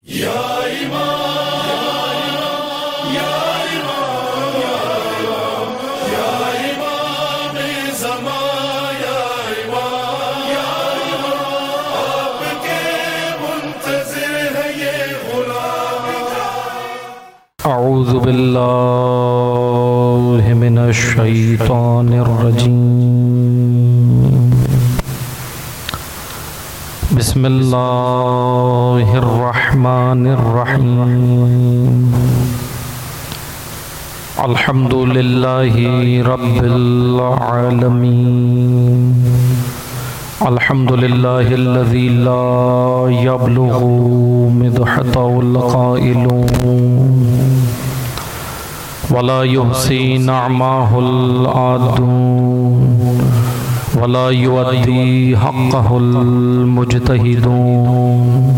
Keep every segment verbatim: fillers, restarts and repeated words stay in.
یا امام یا امام یا امام زمان یا امام یا امام آپ کے منتظر ہے یہ غلام. اعوذ باللہ من الشیطان الرجیم. بسم اللہ الرحمن الرحیم. الحمد للہ رب العالمین. الحمد للہ الذی لا یبلغ مدحته القائلون ولا یحصی نعمه العادون ولا یؤدی حقه المجتہدون.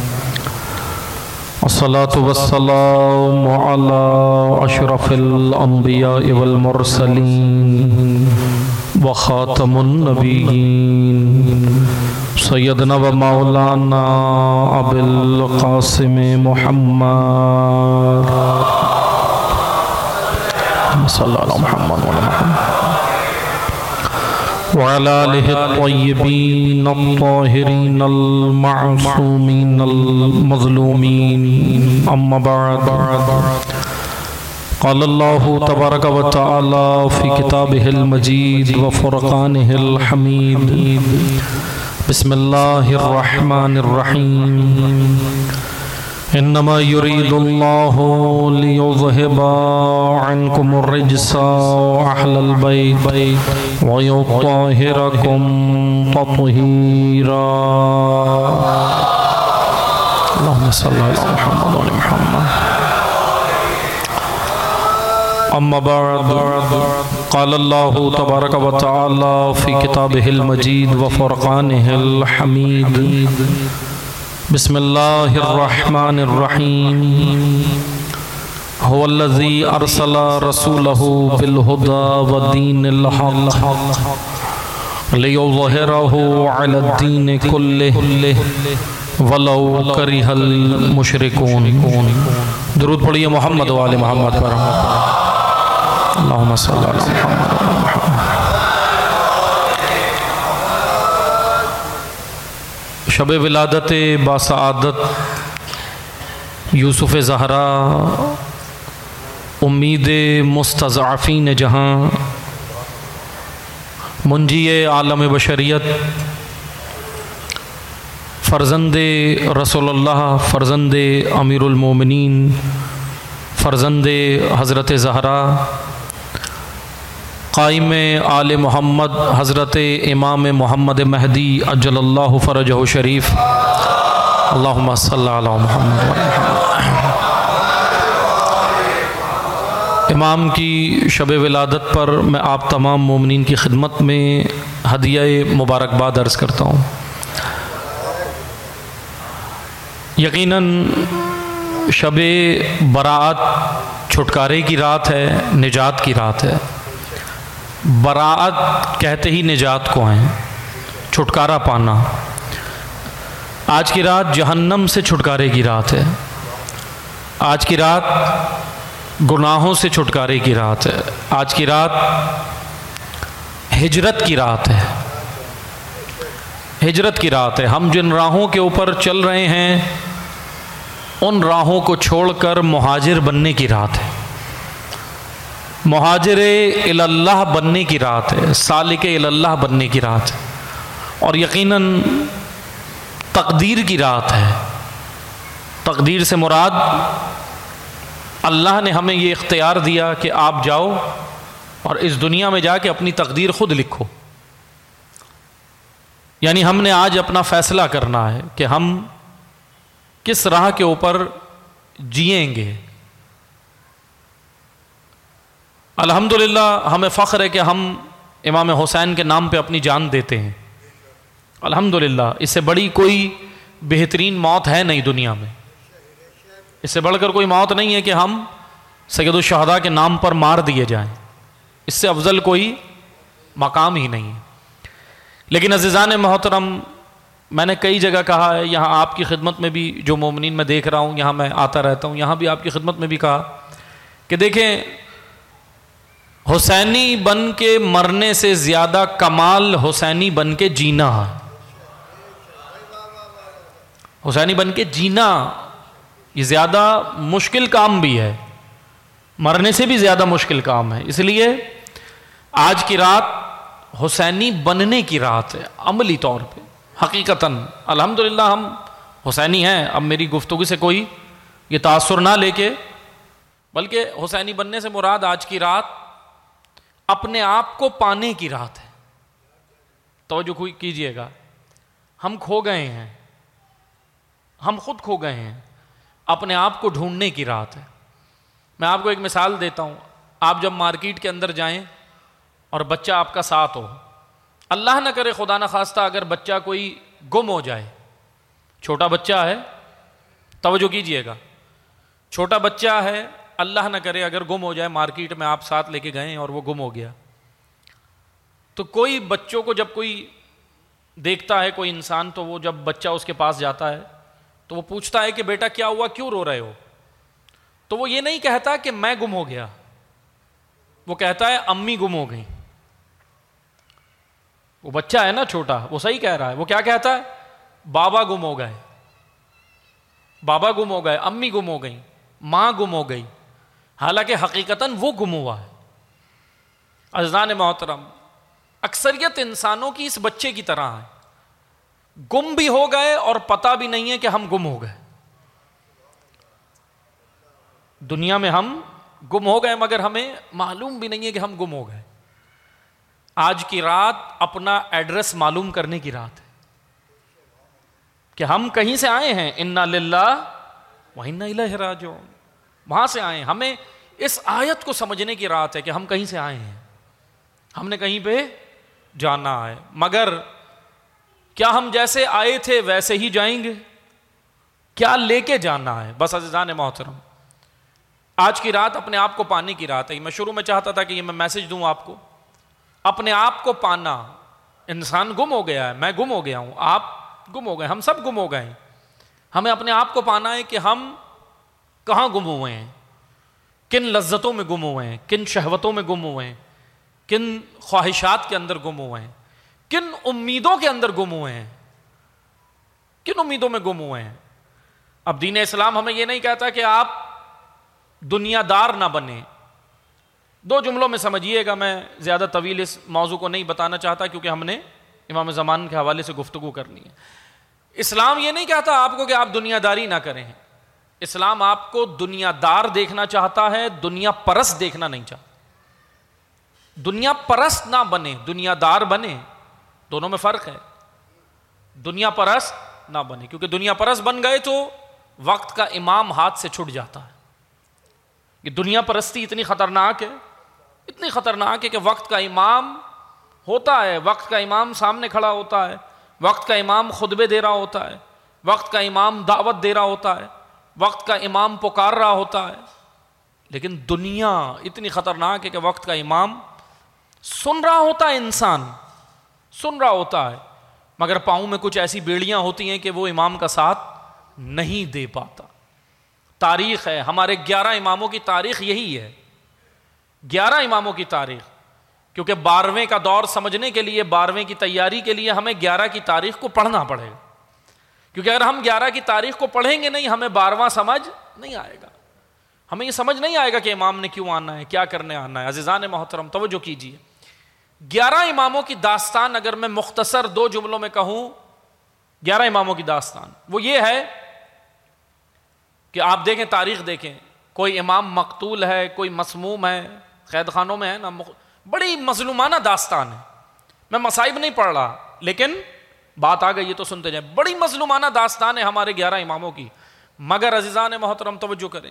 الصلاة والسلام على اشرف الانبیاء والمرسلین وخاتم النبیین سیدنا و مولانا ابی القاسم محمد صلی اللہ علیہ محمد وعلى آلہ الطیبین الطاہرین المعصومین المظلومین. اما بعد قال اللہ تبارک و تعالی فی کتابہ المجید وفرقانہ الحمید. بسم اللہ الرحمن الرحیم. انما یرید اللہ لیذہب عنکم الرجس اہل البیت ویطہرکم تطہیرا. اللہم صلی علی محمد وعلی محمد. اما بعد قال اللہ تبارک و تعالی فی کتابہ المجید وفرقانہ الحمید. بسم اللہ الرحمن الرحیم. هو الذی ارسل رسولہ بالہدی ودین الحق لیظہرہ علی الدین کلہ ولو کرہ المشرکون. درود پڑھیے محمد و آل محمد پر. اللہم صلی علی محمد و آل محمد. شب ولادت باسعادت یوسف زہرا امید مستضعفین جہاں منجی عالم بشریت فرزند رسول اللہ فرزند امیر المومنین فرزند حضرت زہرا قائم آل محمد حضرت امام محمد مہدی عجل اللہ فرجہ شریف. اللہم صلی علی محمد. امام کی شب ولادت پر میں آپ تمام مومنین کی خدمت میں ہدیہ مبارکباد عرض کرتا ہوں. یقیناً شب براءت چھٹکارے کی رات ہے، نجات کی رات ہے. براءت کہتے ہی نجات کو ہیں، چھٹکارا پانا. آج کی رات جہنم سے چھٹکارے کی رات ہے. آج کی رات گناہوں سے چھٹکارے کی رات ہے. آج کی رات ہجرت کی رات ہے. ہجرت کی رات ہے. ہم جن راہوں کے اوپر چل رہے ہیں ان راہوں کو چھوڑ کر مہاجر بننے کی رات ہے. مہاجر اللہ بننے کی رات ہے. سالک اللہ بننے کی رات ہے. اور یقیناً تقدیر کی رات ہے. تقدیر سے مراد اللہ نے ہمیں یہ اختیار دیا کہ آپ جاؤ اور اس دنیا میں جا کے اپنی تقدیر خود لکھو. یعنی ہم نے آج اپنا فیصلہ کرنا ہے کہ ہم کس راہ کے اوپر جئیں گے. الحمدللہ ہمیں فخر ہے کہ ہم امام حسین کے نام پہ اپنی جان دیتے ہیں. الحمدللہ اس سے بڑی کوئی بہترین موت ہے نہیں دنیا میں. اس سے بڑھ کر کوئی موت نہیں ہے کہ ہم سید الشہداء کے نام پر مار دیے جائیں. اس سے افضل کوئی مقام ہی نہیں ہے. لیکن عزیزان محترم میں نے کئی جگہ کہا ہے، یہاں آپ کی خدمت میں بھی جو مومنین میں دیکھ رہا ہوں، یہاں میں آتا رہتا ہوں، یہاں بھی آپ کی خدمت میں بھی کہا کہ دیکھیں حسینی بن کے مرنے سے زیادہ کمال حسینی بن کے جینا ہے۔ حسینی بن کے جینا یہ زیادہ مشکل کام بھی ہے، مرنے سے بھی زیادہ مشکل کام ہے۔ اس لیے آج کی رات حسینی بننے کی رات ہے عملی طور پہ، حقیقتاً الحمدللہ ہم حسینی ہیں۔ اب میری گفتگو سے کوئی یہ تاثر نہ لے کے، بلکہ حسینی بننے سے مراد آج کی رات اپنے آپ کو پانے کی رات ہے۔ توجہ کیجئے گا، ہم کھو گئے ہیں، ہم خود کھو گئے ہیں، اپنے آپ کو ڈھونڈنے کی رات ہے۔ میں آپ کو ایک مثال دیتا ہوں، آپ جب مارکیٹ کے اندر جائیں اور بچہ آپ کا ساتھ ہو، اللہ نہ کرے خدا نہ خواستہ اگر بچہ کوئی گم ہو جائے، چھوٹا بچہ ہے، توجہ کیجئے گا، چھوٹا بچہ ہے، اللہ نہ کرے اگر گم ہو جائے، مارکیٹ میں آپ ساتھ لے کے گئے اور وہ گم ہو گیا، تو کوئی بچوں کو جب کوئی دیکھتا ہے کوئی انسان، تو وہ جب بچہ اس کے پاس جاتا ہے تو وہ پوچھتا ہے کہ بیٹا کیا ہوا، کیوں رو رہے ہو؟ تو وہ یہ نہیں کہتا کہ میں گم ہو گیا، وہ کہتا ہے امی گم ہو گئی۔ وہ بچہ ہے نا چھوٹا، وہ صحیح کہہ رہا ہے، وہ کیا کہتا ہے؟ بابا گم ہو گئے، بابا گم ہو گئے، امی گم ہو گئی، ماں گم ہو گئی، حالانکہ حقیقتاً وہ گم ہوا ہے۔ عزیزان محترم، اکثریت انسانوں کی اس بچے کی طرح ہے، گم بھی ہو گئے اور پتہ بھی نہیں ہے کہ ہم گم ہو گئے۔ دنیا میں ہم گم ہو گئے مگر ہمیں معلوم بھی نہیں ہے کہ ہم گم ہو گئے۔ آج کی رات اپنا ایڈریس معلوم کرنے کی رات ہے کہ ہم کہیں سے آئے ہیں، انا للہ و انا الیہ راجعون، وہاں سے آئے ہیں۔ ہمیں اس آیت کو سمجھنے کی رات ہے کہ ہم کہیں سے آئے ہیں، ہم نے کہیں پہ جانا ہے، مگر کیا ہم جیسے آئے تھے ویسے ہی جائیں گے؟ کیا لے کے جانا ہے؟ بس عزیزان محترم، آج کی رات اپنے آپ کو پانے کی رات ہے۔ میں شروع میں چاہتا تھا کہ یہ میں میسج دوں آپ کو، اپنے آپ کو پانا۔ انسان گم ہو گیا ہے، میں گم ہو گیا ہوں، آپ گم ہو گئے، ہم سب گم ہو گئے ہیں۔ ہمیں اپنے آپ کو پانا ہے کہ ہم کہاں گم ہوئے ہیں، کن لذتوں میں گم ہوئے ہیں، کن شہوتوں میں گم ہوئے ہیں، کن خواہشات کے اندر گم ہوئے ہیں، کن امیدوں کے اندر گم ہوئے ہیں، کن امیدوں میں گم ہوئے ہیں۔ اب دین اسلام ہمیں یہ نہیں کہتا کہ آپ دنیا دار نہ بنیں۔ دو جملوں میں سمجھیے گا، میں زیادہ طویل اس موضوع کو نہیں بتانا چاہتا کیونکہ ہم نے امام زمان کے حوالے سے گفتگو کرنی ہے۔ اسلام یہ نہیں کہتا آپ کو کہ آپ دنیا داری نہ کریں، اسلام آپ کو دنیا دار دیکھنا چاہتا ہے، دنیا پرست دیکھنا نہیں چاہتا۔ دنیا پرست نہ بنے، دنیا دار بنے، دونوں میں فرق ہے۔ دنیا پرست نہ بنے، کیونکہ دنیا پرست بن گئے تو وقت کا امام ہاتھ سے چھٹ جاتا ہے۔ یہ دنیا پرستی اتنی خطرناک ہے، اتنی خطرناک ہے کہ وقت کا امام ہوتا ہے، وقت کا امام سامنے کھڑا ہوتا ہے، وقت کا امام خطبے دے رہا ہوتا ہے، وقت کا امام دعوت دے رہا ہوتا ہے، وقت کا امام پکار رہا ہوتا ہے، لیکن دنیا اتنی خطرناک ہے کہ وقت کا امام سن رہا ہوتا ہے، انسان سن رہا ہوتا ہے، مگر پاؤں میں کچھ ایسی بیڑیاں ہوتی ہیں کہ وہ امام کا ساتھ نہیں دے پاتا۔ تاریخ ہے، ہمارے گیارہ اماموں کی تاریخ یہی ہے، گیارہ اماموں کی تاریخ، کیونکہ بارہویں کا دور سمجھنے کے لیے، بارہویں کی تیاری کے لیے ہمیں گیارہ کی تاریخ کو پڑھنا پڑے گا، کیونکہ اگر ہم گیارہ کی تاریخ کو پڑھیں گے نہیں، ہمیں بارہواں سمجھ نہیں آئے گا، ہمیں یہ سمجھ نہیں آئے گا کہ امام نے کیوں آنا ہے، کیا کرنے آنا ہے۔ عزیزان محترم توجہ کیجیے، گیارہ اماموں کی داستان اگر میں مختصر دو جملوں میں کہوں، گیارہ اماموں کی داستان وہ یہ ہے کہ آپ دیکھیں، تاریخ دیکھیں، کوئی امام مقتول ہے، کوئی مسموم ہے، قید خانوں میں ہے نا، بڑی مظلومانہ داستان ہے۔ میں مصائب نہیں پڑھ رہا، لیکن بات آ گئی یہ تو سنتے جائیں، بڑی مظلومانہ داستان ہے ہمارے گیارہ اماموں کی، مگر عزیزان محترم توجہ کریں،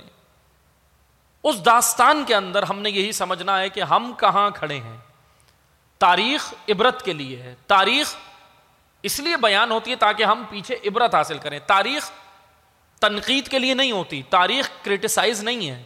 اس داستان کے اندر ہم نے یہی سمجھنا ہے کہ ہم کہاں کھڑے ہیں۔ تاریخ عبرت کے لیے ہے، تاریخ اس لیے بیان ہوتی ہے تاکہ ہم پیچھے عبرت حاصل کریں، تاریخ تنقید کے لیے نہیں ہوتی، تاریخ کرٹیسائز نہیں ہے۔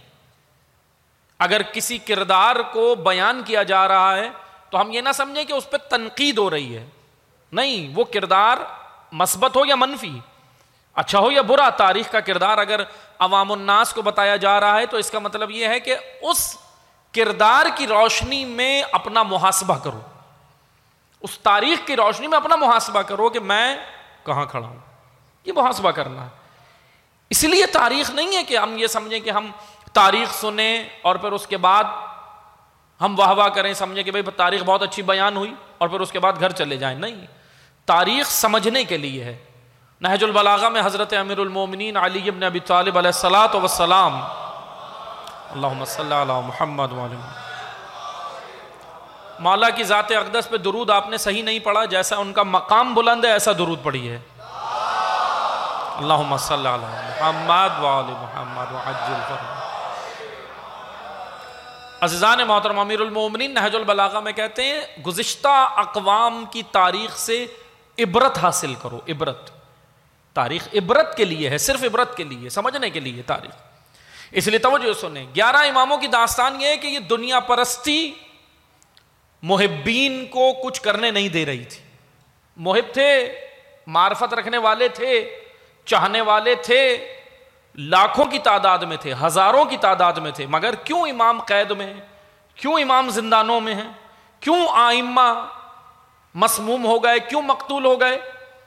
اگر کسی کردار کو بیان کیا جا رہا ہے تو ہم یہ نہ سمجھیں کہ اس پہ تنقید ہو رہی ہے، نہیں، وہ کردار مثبت ہو یا منفی، اچھا ہو یا برا، تاریخ کا کردار اگر عوام الناس کو بتایا جا رہا ہے تو اس کا مطلب یہ ہے کہ اس کردار کی روشنی میں اپنا محاسبہ کرو، اس تاریخ کی روشنی میں اپنا محاسبہ کرو کہ میں کہاں کھڑا ہوں، یہ محاسبہ کرنا ہے۔ اس لیے تاریخ نہیں ہے کہ ہم یہ سمجھیں کہ ہم تاریخ سنیں اور پھر اس کے بعد ہم واہ واہ کریں، سمجھیں کہ بھئی تاریخ بہت اچھی بیان ہوئی اور پھر اس کے بعد گھر چلے جائیں، نہیں، تاریخ سمجھنے کے لیے ہے۔ نہج البلاغہ میں حضرت امیر المومنین علی بن ابی طالب علیہ الصلاۃ والسلام، اللہم صلی علی محمد وعلی محمد، مولا کی ذات اقدس پہ درود آپ نے صحیح نہیں پڑھا، جیسا ان کا مقام بلند ہے ایسا درود پڑھیے، اللہم صلی علی محمد وعلی محمد وعجل فرجہ۔ عزیزان محترم، امیر المومنین نہج البلاغہ میں کہتے ہیں گزشتہ اقوام کی تاریخ سے عبرت حاصل کرو، عبرت، تاریخ عبرت کے لیے ہے، صرف عبرت کے لیے، سمجھنے کے لیے تاریخ۔ اس لیے توجہ سنیں، گیارہ اماموں کی داستان یہ ہے کہ یہ دنیا پرستی محبین کو کچھ کرنے نہیں دے رہی تھی۔ محب تھے، معرفت رکھنے والے تھے، چاہنے والے تھے، لاکھوں کی تعداد میں تھے، ہزاروں کی تعداد میں تھے، مگر کیوں امام قید میں ہیں، کیوں امام زندانوں میں ہیں، کیوں آئمہ مسموم ہو گئے، کیوں مقتول ہو گئے؟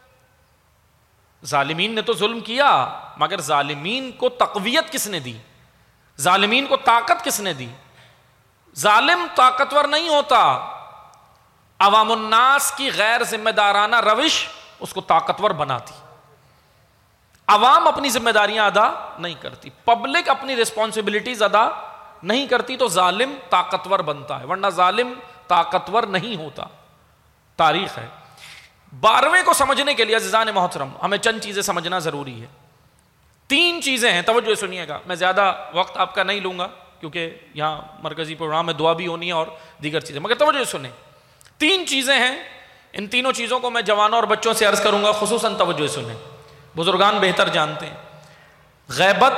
ظالمین نے تو ظلم کیا، مگر ظالمین کو تقویت کس نے دی؟ ظالمین کو طاقت کس نے دی؟ ظالم طاقتور نہیں ہوتا، عوام الناس کی غیر ذمہ دارانہ روش اس کو طاقتور بناتی۔ عوام اپنی ذمہ داریاں ادا نہیں کرتی، پبلک اپنی ریسپانسبلٹیز ادا نہیں کرتی تو ظالم طاقتور بنتا ہے، ورنہ ظالم طاقتور نہیں ہوتا۔ تاریخ ہے۔ بارہویں کو سمجھنے کے لیے عزیزان محترم ہمیں چند چیزیں سمجھنا ضروری ہے۔ تین چیزیں ہیں، توجہ سنیے گا، میں زیادہ وقت آپ کا نہیں لوں گا کیونکہ یہاں مرکزی پروگرام میں دعا بھی ہونی ہے اور دیگر چیزیں، مگر توجہ سنیں، تین چیزیں ہیں، ان تینوں چیزوں کو میں جوانوں اور بچوں سے عرض کروں گا، خصوصاً توجہ سنیں، بزرگان بہتر جانتے ہیں۔ غیبت،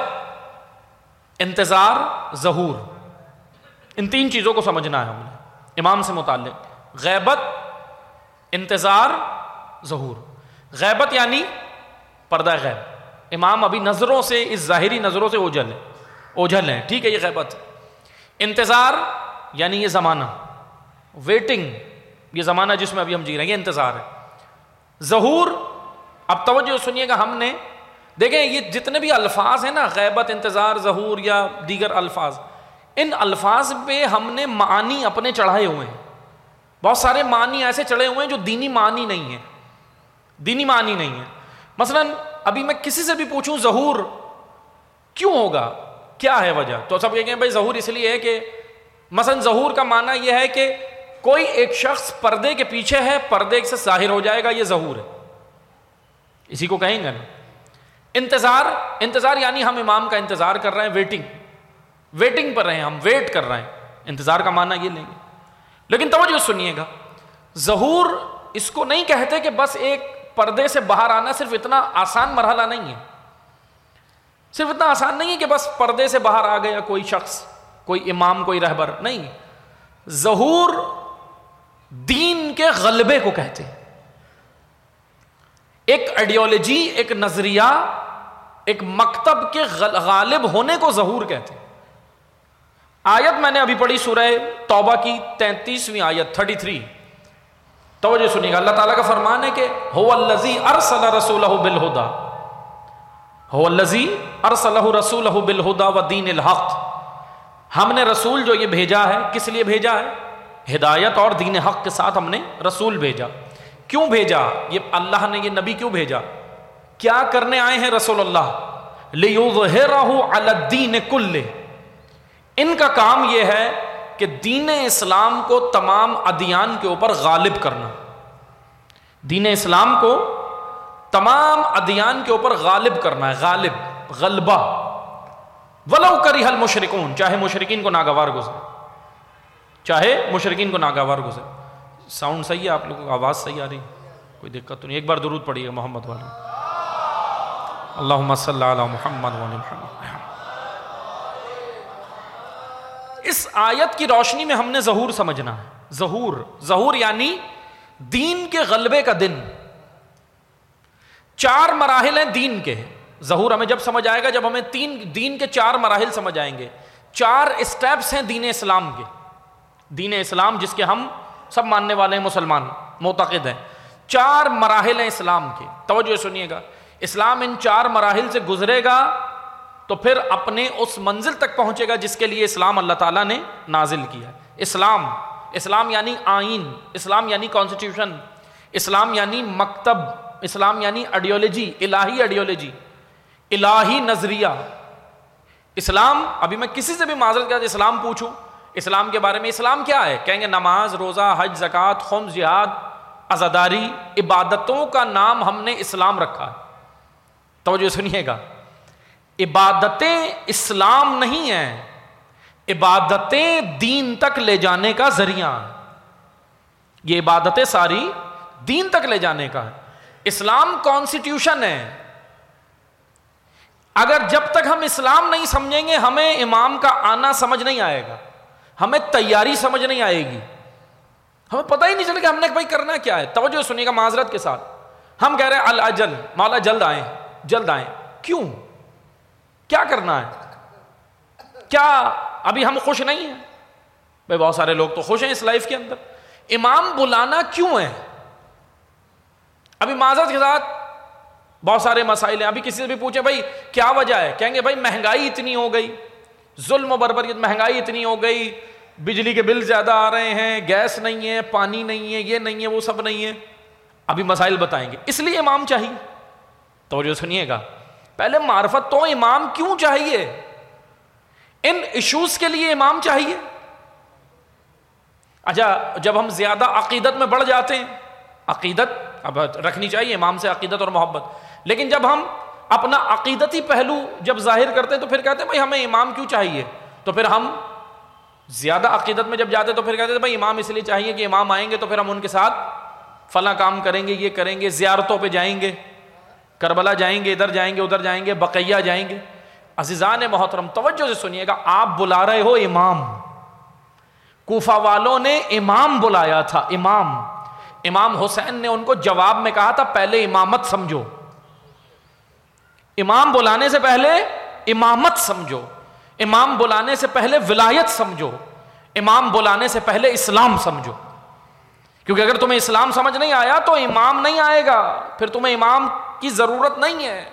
انتظار، ظہور، ان تین چیزوں کو سمجھنا ہے ہم نے امام سے متعلق۔ غیبت، انتظار، ظہور۔ غیبت یعنی پردہ غیب، امام ابھی نظروں سے، اس ظاہری نظروں سے اوجھل ہے اوجھل ہیں، ٹھیک ہے، یہ غیبت۔ انتظار یعنی یہ زمانہ، ویٹنگ، یہ زمانہ جس میں ابھی ہم جی رہے ہیں، یہ انتظار ہے۔ ظہور، اب توجہ سنیے گا، ہم نے دیکھیں یہ جتنے بھی الفاظ ہیں نا، غیبت، انتظار، ظہور یا دیگر الفاظ، ان الفاظ پہ ہم نے معانی اپنے چڑھائے ہوئے ہیں، بہت سارے معنی ایسے چڑھے ہوئے ہیں جو دینی معنی نہیں ہیں، دینی معنی نہیں ہے۔ مثلا ابھی میں کسی سے بھی پوچھوں ظہور کیوں ہوگا، کیا ہے وجہ، تو سب کہیں گے بھائی ظہور اس لیے ہے کہ مثلا ظہور کا معنی یہ ہے کہ کوئی ایک شخص پردے کے پیچھے ہے، پردے سے ظاہر ہو جائے گا، یہ ظہور ہے، اسی کو کہیں گے نا۔ انتظار، انتظار یعنی ہم امام کا انتظار کر رہے ہیں، ویٹنگ ویٹنگ پر رہے ہیں، ہم ویٹ کر رہے ہیں، انتظار کا معنی یہ لیں گے۔ لیکن توجہ سنیے گا، ظہور اس کو نہیں کہتے کہ بس ایک پردے سے باہر آنا صرف اتنا آسان مرحلہ نہیں ہے، صرف اتنا آسان نہیں ہے کہ بس پردے سے باہر آ گیا کوئی شخص، کوئی امام، کوئی رہبر، نہیں۔ ظہور دین کے غلبے کو کہتے ہیں، ایک آئیڈیالوجی، ایک نظریہ، ایک مکتب کے غالب ہونے کو ظہور کہتے ہیں۔ آیت میں نے ابھی پڑھی سورہ توبہ کی تینتیسویں آیت، تھرٹی تھری، توجہ سنیے گا، اللہ تعالیٰ کا فرمان ہے کہ هو الذی ارسل رسولہ بالہدی، هو الذی ارسلہ رسولہ بالہدی ودین الحق، ہم نے رسول جو یہ بھیجا ہے، کس لیے بھیجا ہے؟ ہدایت اور دین حق کے ساتھ ہم نے رسول بھیجا۔ کیوں بھیجا؟ یہ اللہ نے یہ نبی کیوں بھیجا؟ کیا کرنے آئے ہیں رسول اللہ؟ لیظہرہ علی الدین کلہ، ان کا کام یہ ہے کہ دین اسلام کو تمام ادیان کے اوپر غالب کرنا، دین اسلام کو تمام ادیان کے اوپر غالب کرنا ہے، غالب، غلبہ، ولو کرہ المشرکون، چاہے مشرکین کو ناگوار گزرے، چاہے مشرکین کو ناگوار گزرے۔ ساؤنڈ صحیح ہے آپ لوگوں کو، آواز صحیح آ رہی، کوئی دقت تو نہیں؟ ایک بار درود پڑھیے گا محمد والا، اللہم صلی علی محمد وعلی محمد۔ اس آیت کی روشنی میں ہم نے ظہور سمجھنا ہے۔ ظہور، ظہور یعنی دین کے غلبے کا دن، چار مراحل ہیں دین کے. ظہور ہمیں جب سمجھ آئے گا جب ہمیں تین دین کے چار مراحل سمجھ آئیں گے. چار اسٹیپس ہیں دین اسلام کے. دین اسلام جس کے ہم سب ماننے والے ہیں, مسلمان معتقد ہیں. چار مراحل ہیں اسلام کے, توجہ سنیے گا. اسلام ان چار مراحل سے گزرے گا تو پھر اپنے اس منزل تک پہنچے گا جس کے لیے اسلام اللہ تعالیٰ نے نازل کیا. اسلام اسلام یعنی آئین, اسلام یعنی کانسٹیٹیوشن, اسلام یعنی مکتب, اسلام یعنی آئیڈیالوجی, الہی آئیڈیالوجی, الہی نظریہ. اسلام, ابھی میں کسی سے بھی معذرت کے ساتھ اسلام پوچھوں اسلام کے بارے میں, اسلام کیا ہے, کہیں گے نماز, روزہ, حج, زکوٰۃ, خمس, جہاد, عزاداری. عبادتوں کا نام ہم نے اسلام رکھا ہے. توجہ سنیے گا, عبادتیں اسلام نہیں ہیں, عبادتیں دین تک لے جانے کا ذریعہ ہیں. یہ عبادتیں ساری دین تک لے جانے کا ہے. اسلام کانسٹیٹیوشن ہے. اگر جب تک ہم اسلام نہیں سمجھیں گے ہمیں امام کا آنا سمجھ نہیں آئے گا, ہمیں تیاری سمجھ نہیں آئے گی, ہمیں پتہ ہی نہیں چلے گا ہم نے بھائی کرنا کیا ہے. توجہ سنیے گا معذرت کے ساتھ, ہم کہہ رہے ہیں الاجل, مولا جلد آئیں جلد آئیں. کیوں, کیا کرنا ہے, کیا ابھی ہم خوش نہیں ہیں؟ بھائی بہت سارے لوگ تو خوش ہیں اس لائف کے اندر. امام بلانا کیوں ہے؟ ابھی معذرت کے ساتھ بہت سارے مسائل ہیں. ابھی کسی سے بھی پوچھیں بھائی کیا وجہ ہے, کہیں گے بھائی مہنگائی اتنی ہو گئی, ظلم و بربریت, مہنگائی اتنی ہو گئی, بجلی کے بل زیادہ آ رہے ہیں, گیس نہیں ہے, پانی نہیں ہے, یہ نہیں ہے, وہ سب نہیں ہے. ابھی مسائل بتائیں گے. اس لیے امام چاہیے. توجہ سنیے گا, پہلے معرفت تو امام کیوں چاہیے, ان ایشوز کے لیے امام چاہیے. اچھا جب ہم زیادہ عقیدت میں بڑھ جاتے ہیں, عقیدت اب رکھنی چاہیے امام سے, عقیدت اور محبت, لیکن جب ہم اپنا عقیدتی پہلو جب ظاہر کرتے ہیں تو پھر کہتے ہیں بھائی ہمیں امام کیوں چاہیے. تو پھر ہم زیادہ عقیدت میں جب جاتے ہیں تو پھر کہتے ہیں بھائی امام اس لیے چاہیے کہ امام آئیں گے تو پھر ہم ان کے ساتھ فلاں کام کریں گے, یہ کریں گے, زیارتوں پہ جائیں گے, کربلا جائیں گے, ادھر جائیں گے, ادھر جائیں گے, بقیہ جائیں گے. عزیزان محترم توجہ سے سنیے گا, آپ بلا رہے ہو امام, کوفہ والوں نے امام بلایا تھا, امام. امام حسین نے ان کو جواب میں کہا تھا پہلے امامت سمجھو, امام بلانے سے پہلے امامت سمجھو, امام بلانے سے پہلے ولایت سمجھو, امام بلانے سے پہلے اسلام سمجھو. کیونکہ اگر تمہیں اسلام سمجھ نہیں آیا تو امام نہیں آئے گا, پھر تمہیں امام کی ضرورت نہیں ہے.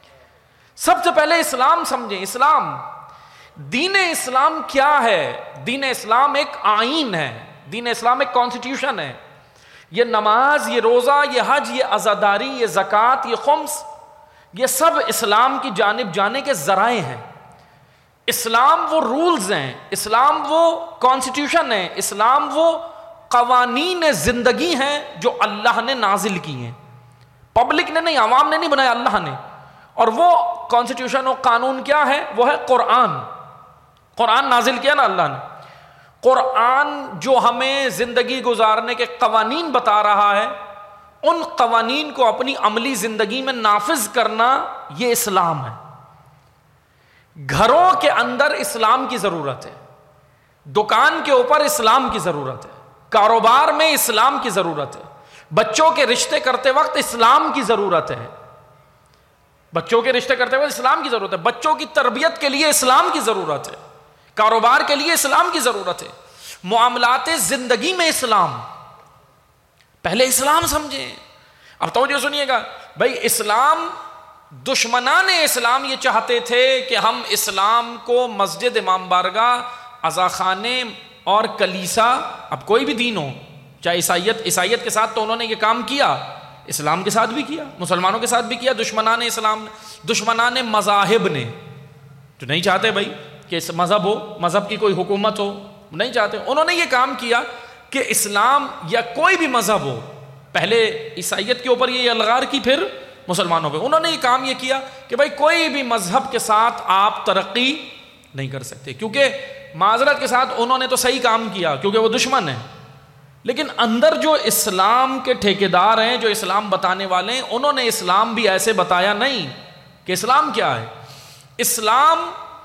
سب سے پہلے اسلام سمجھیں. اسلام, دین اسلام کیا ہے؟ دین اسلام ایک آئین ہے, دین اسلام ایک کانسٹیٹیوشن ہے. یہ نماز, یہ روزہ, یہ حج, یہ عزاداری, یہ زکوٰۃ, یہ خمس, یہ سب اسلام کی جانب جانے کے ذرائع ہیں. اسلام وہ رولز ہیں, اسلام وہ کانسٹیٹیوشن ہے, اسلام وہ قوانین زندگی ہیں جو اللہ نے نازل کی ہیں. پبلک نے نہیں, عوام نے نہیں بنایا, اللہ نے. اور وہ کانسٹیٹیوشن و قانون کیا ہے؟ وہ ہے قرآن. قرآن نازل کیا نا اللہ نے. قرآن جو ہمیں زندگی گزارنے کے قوانین بتا رہا ہے, ان قوانین کو اپنی عملی زندگی میں نافذ کرنا, یہ اسلام ہے. گھروں کے اندر اسلام کی ضرورت ہے, دکان کے اوپر اسلام کی ضرورت ہے, کاروبار میں اسلام کی ضرورت ہے, بچوں کے رشتے کرتے وقت اسلام کی ضرورت ہے, بچوں کے رشتے کرتے وقت اسلام کی ضرورت ہے, بچوں کی تربیت کے لیے اسلام کی ضرورت ہے, کاروبار کے لیے اسلام کی ضرورت ہے, معاملات زندگی میں اسلام. پہلے اسلام سمجھیں. اب توجہ سنیے گا بھائی, اسلام, دشمنان اسلام یہ چاہتے تھے کہ ہم اسلام کو مسجد, امام بارگاہ, عزاخانے اور کلیسا, اب کوئی بھی دین ہو, چاہے عیسائیت, عیسائیت کے ساتھ تو انہوں نے یہ کام کیا, اسلام کے ساتھ بھی کیا, مسلمانوں کے ساتھ بھی کیا. دشمنان اسلام, دشمنان مذاہب نے, جو نہیں چاہتے بھائی کہ مذہب ہو, مذہب کی کوئی حکومت ہو, نہیں چاہتے, انہوں نے یہ کام کیا کہ اسلام یا کوئی بھی مذہب ہو, پہلے عیسائیت کے اوپر یہ الغار کی, پھر مسلمانوں پہ. انہوں نے یہ کام یہ کیا کہ بھائی کوئی بھی مذہب کے ساتھ آپ ترقی نہیں کر سکتے, کیونکہ معذرت کے ساتھ انہوں نے تو صحیح کام کیا کیونکہ وہ دشمن ہیں, لیکن اندر جو اسلام کے ٹھیکیدار ہیں, جو اسلام بتانے والے ہیں, انہوں نے اسلام بھی ایسے بتایا نہیں کہ اسلام کیا ہے. اسلام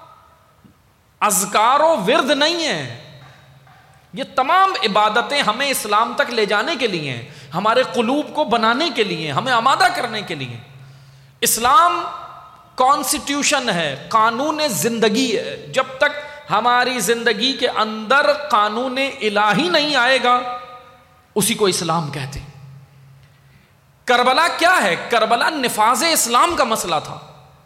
اذکار و ورد نہیں ہے, یہ تمام عبادتیں ہمیں اسلام تک لے جانے کے لیے ہیں, ہمارے قلوب کو بنانے کے لیے, ہمیں آمادہ کرنے کے لیے. اسلام کانسٹیٹیوشن ہے، قانون زندگی ہے. جب تک ہماری زندگی کے اندر قانون الہی نہیں آئے گا اسی کو اسلام کہتے ہیں. کربلا کیا ہے؟ کربلا نفاذ اسلام کا مسئلہ تھا.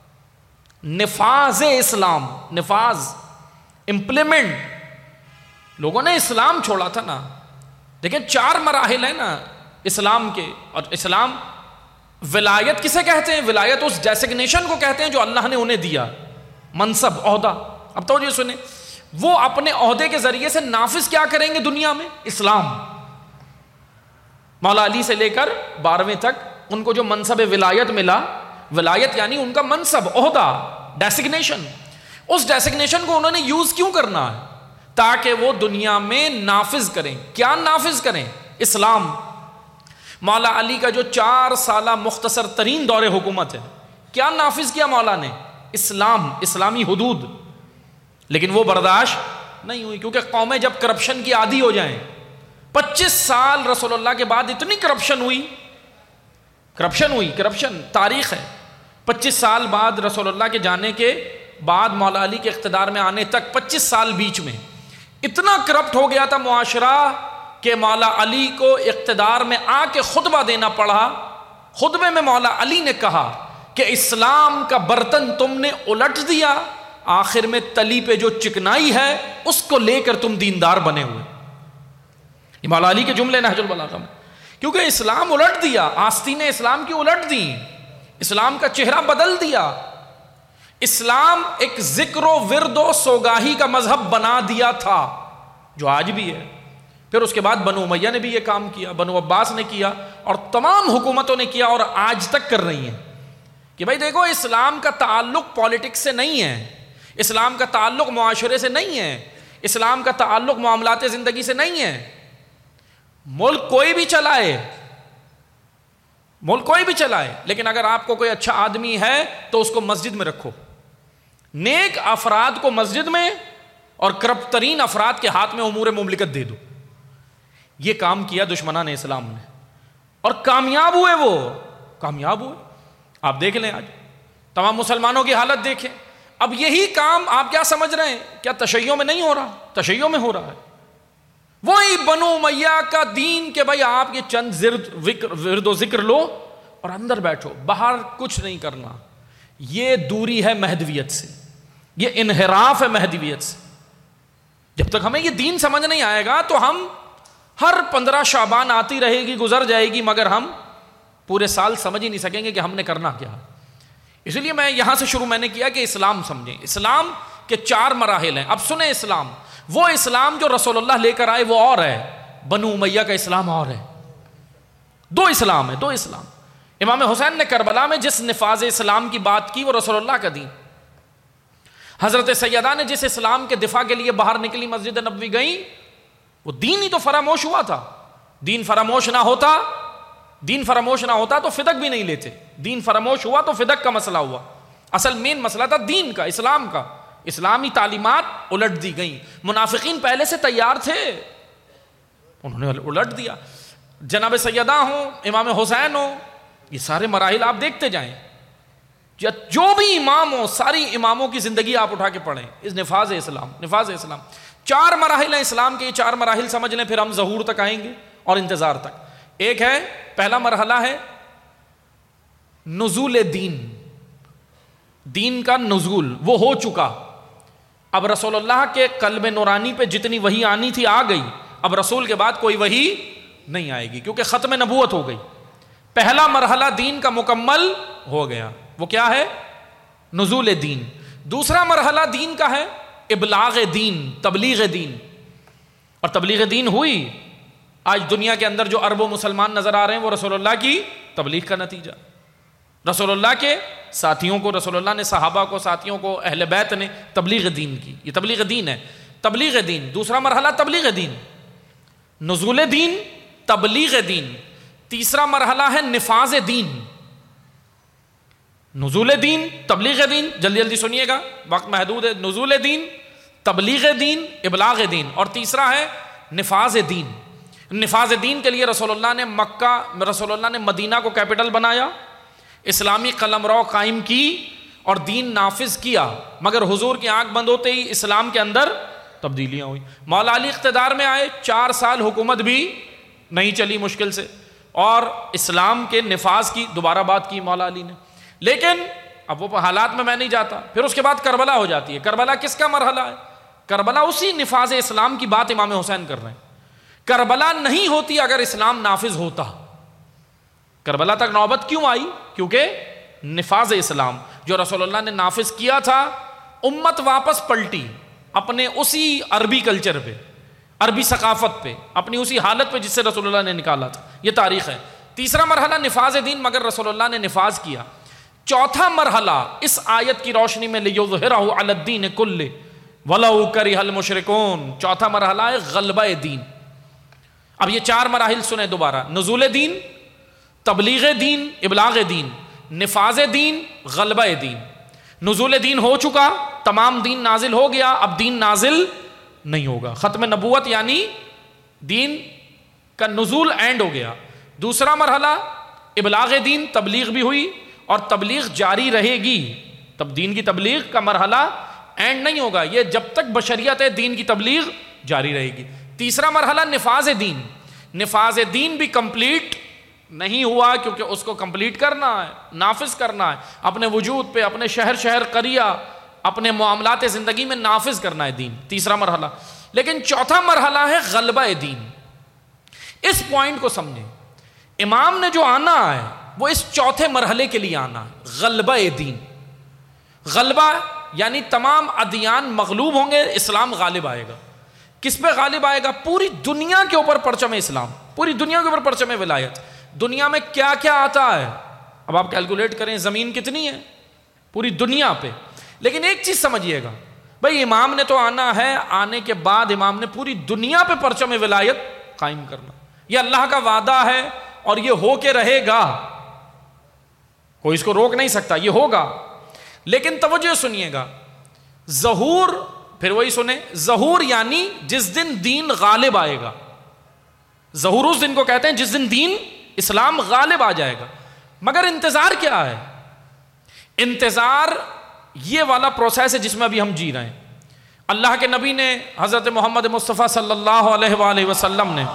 نفاذ اسلام، نفاذ، امپلیمنٹ. لوگوں نے اسلام چھوڑا تھا نا. دیکھیں چار مراحل ہیں نا اسلام کے. اور اسلام ولایت کسے کہتے ہیں؟ ولایت اس ڈیسگنیشن کو کہتے ہیں جو اللہ نے انہیں دیا، منصب، عہدہ. اب تو یہ سنیں، وہ اپنے عہدے کے ذریعے سے نافذ کیا کریں گے دنیا میں؟ اسلام. مولا علی سے لے کر بارہویں تک ان کو جو منصب ولایت ملا، ولایت یعنی ان کا منصب، عہدہ، ڈیسگنیشن. اس ڈیسگنیشن کو انہوں نے یوز کیوں کرنا ہے؟ تاکہ وہ دنیا میں نافذ کریں. کیا نافذ کریں؟ اسلام. مولا علی کا جو چار سالہ مختصر ترین دور حکومت ہے، کیا نافذ کیا مولا نے؟ اسلام، اسلامی حدود. لیکن وہ برداشت نہیں ہوئی، کیونکہ قومیں جب کرپشن کی عادی ہو جائیں. پچیس سال رسول اللہ کے بعد اتنی کرپشن ہوئی، کرپشن ہوئی، کرپشن تاریخ ہے. پچیس سال بعد رسول اللہ کے جانے کے بعد مولا علی کے اقتدار میں آنے تک پچیس سال بیچ میں اتنا کرپٹ ہو گیا تھا معاشرہ کہ مولا علی کو اقتدار میں آ کے خطبہ دینا پڑا. خطبے میں مولا علی نے کہا کہ اسلام کا برتن تم نے الٹ دیا، آخر میں تلی پہ جو چکنائی ہے اس کو لے کر تم دیندار بنے ہوئے. یہ مولا علی کے جملے نہج البلاغہ میں. کیونکہ اسلام الٹ دیا، آستینیں اسلام کی الٹ دی، اسلام کا چہرہ بدل دیا. اسلام ایک ذکر و ورد و سوگاہی کا مذہب بنا دیا تھا جو آج بھی ہے. پھر اس کے بعد بنو امیہ نے بھی یہ کام کیا، بنو عباس نے کیا، اور تمام حکومتوں نے کیا اور آج تک کر رہی ہیں کہ بھائی دیکھو اسلام کا تعلق پالیٹکس سے نہیں ہے، اسلام کا تعلق معاشرے سے نہیں ہے، اسلام کا تعلق معاملات زندگی سے نہیں ہے. ملک کوئی بھی چلائے، ملک کوئی بھی چلائے، لیکن اگر آپ کو کوئی اچھا آدمی ہے تو اس کو مسجد میں رکھو. نیک افراد کو مسجد میں اور کرپٹ ترین افراد کے ہاتھ میں امور مملکت دے دو. یہ کام کیا دشمنان اسلام نے اور کامیاب ہوئے، وہ کامیاب ہوئے. آپ دیکھ لیں آج تمام مسلمانوں کی حالت دیکھیں. اب یہی کام آپ کیا سمجھ رہے ہیں؟ کیا تشیع میں نہیں ہو رہا؟ تشیع میں ہو رہا ہے. وہی بنو امیہ کا دین کہ بھائی آپ یہ چند زرد ورد و ذکر لو اور اندر بیٹھو، باہر کچھ نہیں کرنا. یہ دوری ہے مہدویت سے، یہ انحراف ہے مہدویت سے. جب تک ہمیں یہ دین سمجھ نہیں آئے گا تو ہم ہر پندرہ شعبان آتی رہے گی، گزر جائے گی، مگر ہم پورے سال سمجھ ہی نہیں سکیں گے کہ ہم نے کرنا کیا. اس لیے میں یہاں سے شروع میں نے کیا کہ اسلام سمجھیں. اسلام کے چار مراحل ہیں. اب سنیں، اسلام وہ اسلام جو رسول اللہ لے کر آئے وہ اور ہے، بنو امیہ کا اسلام اور ہے. دو اسلام ہے، دو اسلام. امام حسین نے کربلا میں جس نفاذ اسلام کی بات کی وہ رسول اللہ کا دین. حضرت سیدہ نے جس اسلام کے دفاع کے لیے باہر نکلی، مسجد نبوی گئیں، وہ دین ہی تو فراموش ہوا تھا. دین فراموش نہ ہوتا دین فراموش نہ ہوتا تو فدق بھی نہیں لیتے. دین فراموش ہوا تو فدق کا مسئلہ ہوا. اصل مین مسئلہ تھا دین کا، اسلام کا. اسلامی تعلیمات الٹ دی گئیں. منافقین پہلے سے تیار تھے، انہوں نے الٹ دیا. جناب سیدہ ہوں، امام حسین ہوں، یہ سارے مراحل آپ دیکھتے جائیں. جو بھی امام ہو، ساری اماموں کی زندگی آپ اٹھا کے پڑھیں. اس نفاذ اسلام، نفاذ اسلام چار مراحل ہیں اسلام کے. یہ چار مراحل سمجھ لیں، پھر ہم ظہور تک آئیں گے اور انتظار تک. ایک ہے، پہلا مرحلہ ہے نزول دین. دین کا نزول وہ ہو چکا. اب رسول اللہ کے قلب نورانی پہ جتنی وحی آنی تھی آ گئی. اب رسول کے بعد کوئی وحی نہیں آئے گی کیونکہ ختم نبوت ہو گئی. پہلا مرحلہ دین کا مکمل ہو گیا. وہ کیا ہے؟ نزول دین. دوسرا مرحلہ دین کا ہے ابلاغ دین، تبلیغ دین. اور تبلیغ دین ہوئی. آج دنیا کے اندر جو اربوں مسلمان نظر آ رہے ہیں وہ رسول اللہ کی تبلیغ کا نتیجہ. رسول اللہ کے ساتھیوں کو، رسول اللہ نے صحابہ کو، ساتھیوں کو، اہل بیت نے تبلیغ دین کی. یہ تبلیغ دین ہے. تبلیغ دین دوسرا مرحلہ، تبلیغ دین، نزول دین، تبلیغ دین. تیسرا مرحلہ ہے نفاذ دین. نزول دین، تبلیغ دین، جلدی جلدی سنیے گا وقت محدود ہے. نزول دین، تبلیغ دین، ابلاغ دین. اور تیسرا ہے نفاذ دین. نفاذ دین کے لیے رسول اللہ نے مکہ، رسول اللہ نے مدینہ کو کیپٹل بنایا. اسلامی قلمرو قائم کی اور دین نافذ کیا، مگر حضور کی آنکھ بند ہوتے ہی اسلام کے اندر تبدیلیاں ہوئی۔ مولا علی اقتدار میں آئے، چار سال حکومت بھی نہیں چلی مشکل سے، اور اسلام کے نفاذ کی دوبارہ بات کی مولا علی نے، لیکن اب وہ حالات میں میں نہیں جاتا۔ پھر اس کے بعد کربلا ہو جاتی ہے۔ کربلا کس کا مرحلہ ہے؟ کربلا اسی نفاذ اسلام کی بات امام حسین کر رہے ہیں۔ کربلا نہیں ہوتی اگر اسلام نافذ ہوتا۔ کربلا تک نوبت کیوں آئی؟ کیونکہ نفاذ اسلام جو رسول اللہ نے نافذ کیا تھا، امت واپس پلٹی اپنے اسی عربی کلچر پہ، عربی ثقافت پہ، اپنی اسی حالت پہ جس سے رسول اللہ نے نکالا تھا۔ یہ تاریخ ہے۔ تیسرا مرحلہ نفاذ دین، مگر رسول اللہ نے نفاذ کیا۔ چوتھا مرحلہ اس آیت کی روشنی میں لِیُظْہِرَہُ عَلَى الدِّینِ کُلِّهِ وَلَوْ کَرِہَ الْمُشْرِکُونَ، چوتھا مرحلہ ہے غلبہ دین۔ اب یہ چار مراحل سنیں دوبارہ: نزول دین، تبلیغ دین، ابلاغ دین، نفاذ دین، غلبہ دین۔ نزول دین ہو چکا، تمام دین نازل ہو گیا، اب دین نازل نہیں ہوگا۔ ختم نبوت یعنی دین کا نزول اینڈ ہو گیا۔ دوسرا مرحلہ ابلاغ دین، تبلیغ بھی ہوئی اور تبلیغ جاری رہے گی۔ تب دین کی تبلیغ کا مرحلہ اینڈ نہیں ہوگا، یہ جب تک بشریت ہے دین کی تبلیغ جاری رہے گی۔ تیسرا مرحلہ نفاذ دین۔ نفاذ دین بھی کمپلیٹ نہیں ہوا، کیونکہ اس کو کمپلیٹ کرنا ہے، نافذ کرنا ہے، اپنے وجود پہ، اپنے شہر شہر قریہ، اپنے معاملات زندگی میں نافذ کرنا ہے دین، تیسرا مرحلہ۔ لیکن چوتھا مرحلہ ہے غلبہ دین۔ اس پوائنٹ کو سمجھیں، امام نے جو آنا ہے وہ اس چوتھے مرحلے کے لیے آنا ہے، غلبہ دین۔ غلبہ یعنی تمام ادیان مغلوب ہوں گے، اسلام غالب آئے گا۔ کس پہ غالب آئے گا؟ پوری دنیا کے اوپر پرچم اسلام، پوری دنیا کے اوپر پرچم ولایت۔ دنیا میں کیا کیا آتا ہے؟ اب آپ کیلکولیٹ کریں، زمین کتنی ہے پوری دنیا پہ۔ لیکن ایک چیز سمجھیے گا بھائی، امام نے تو آنا ہے، آنے کے بعد امام نے پوری دنیا پہ پرچم ولایت قائم کرنا۔ یہ اللہ کا وعدہ ہے اور یہ ہو کے رہے گا، کوئی اس کو روک نہیں سکتا، یہ ہوگا۔ لیکن توجہ سنیے گا، ظہور، پھر وہی سنیں، ظہور یعنی جس دن دین غالب آئے گا۔ ظہور اس دن کو کہتے ہیں جس دن دین اسلام غالب آ جائے گا۔ مگر انتظار کیا ہے؟ انتظار یہ والا پروسیس ہے جس میں ابھی ہم جی رہے ہیں۔ اللہ کے نبی نے، حضرت محمد مصطفیٰ صلی اللہ علیہ وآلہ وسلم نے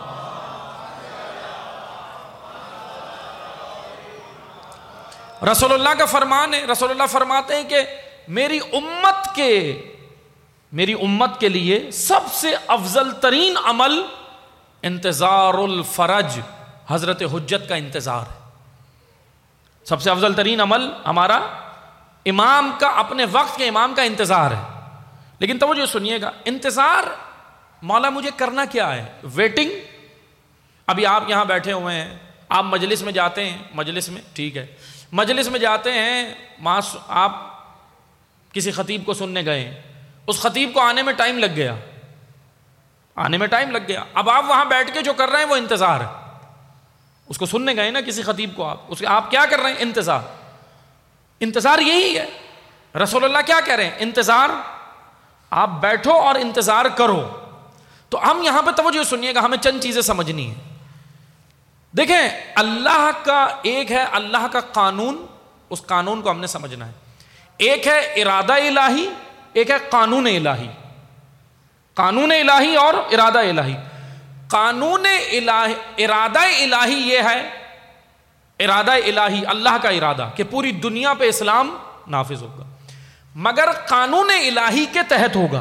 رسول اللہ کا فرمان ہے، رسول اللہ فرماتے ہیں کہ میری امت کے میری امت کے لیے سب سے افضل ترین عمل انتظار الفرج، حضرت حجت کا انتظار ہے۔ سب سے افضل ترین عمل ہمارا امام کا، اپنے وقت کے امام کا انتظار ہے۔ لیکن توجہ سنیے گا، انتظار مولا مجھے کرنا کیا ہے؟ ویٹنگ۔ ابھی آپ یہاں بیٹھے ہوئے ہیں، آپ مجلس میں جاتے ہیں، مجلس میں ٹھیک ہے، مجلس میں جاتے ہیں، آپ کسی خطیب کو سننے گئے، اس خطیب کو آنے میں ٹائم لگ گیا، آنے میں ٹائم لگ گیا۔ اب آپ وہاں بیٹھ کے جو کر رہے ہیں وہ انتظار ہے۔ اس کو سننے گئے نا کسی خطیب کو، آپ اس آپ کیا کر رہے ہیں؟ انتظار۔ انتظار یہی ہے۔ رسول اللہ کیا کہہ رہے ہیں؟ انتظار۔ آپ بیٹھو اور انتظار کرو۔ تو ہم یہاں پہ توجہ سنیے گا، ہمیں چند چیزیں سمجھنی ہیں۔ دیکھیں، اللہ کا ایک ہے اللہ کا قانون، اس قانون کو ہم نے سمجھنا ہے۔ ایک ہے ارادہ الہی، ایک ہے قانون الہی۔ قانون الہی اور ارادہ الہی۔ قانون الہی، ارادہ الہی یہ ہے، ارادہ الہی اللہ کا ارادہ کہ پوری دنیا پہ اسلام نافذ ہوگا، مگر قانون الہی کے تحت ہوگا۔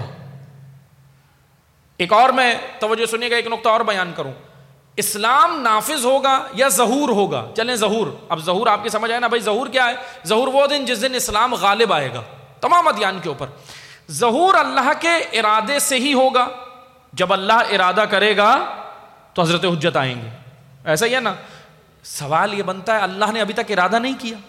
ایک اور میں توجہ سنیے گا، ایک نقطہ اور بیان کروں، اسلام نافذ ہوگا یا ظہور ہوگا؟ چلیں ظہور، اب ظہور آپ کی سمجھ آئے نا بھائی، ظہور کیا ہے؟ ظہور وہ دن جس دن اسلام غالب آئے گا تمام ادیان کے اوپر۔ ظہور اللہ کے ارادے سے ہی ہوگا، جب اللہ ارادہ کرے گا تو حضرت حجت آئیں گے، ایسا ہی ہے نا۔ سوال یہ بنتا ہے، اللہ نے ابھی تک ارادہ نہیں کیا؟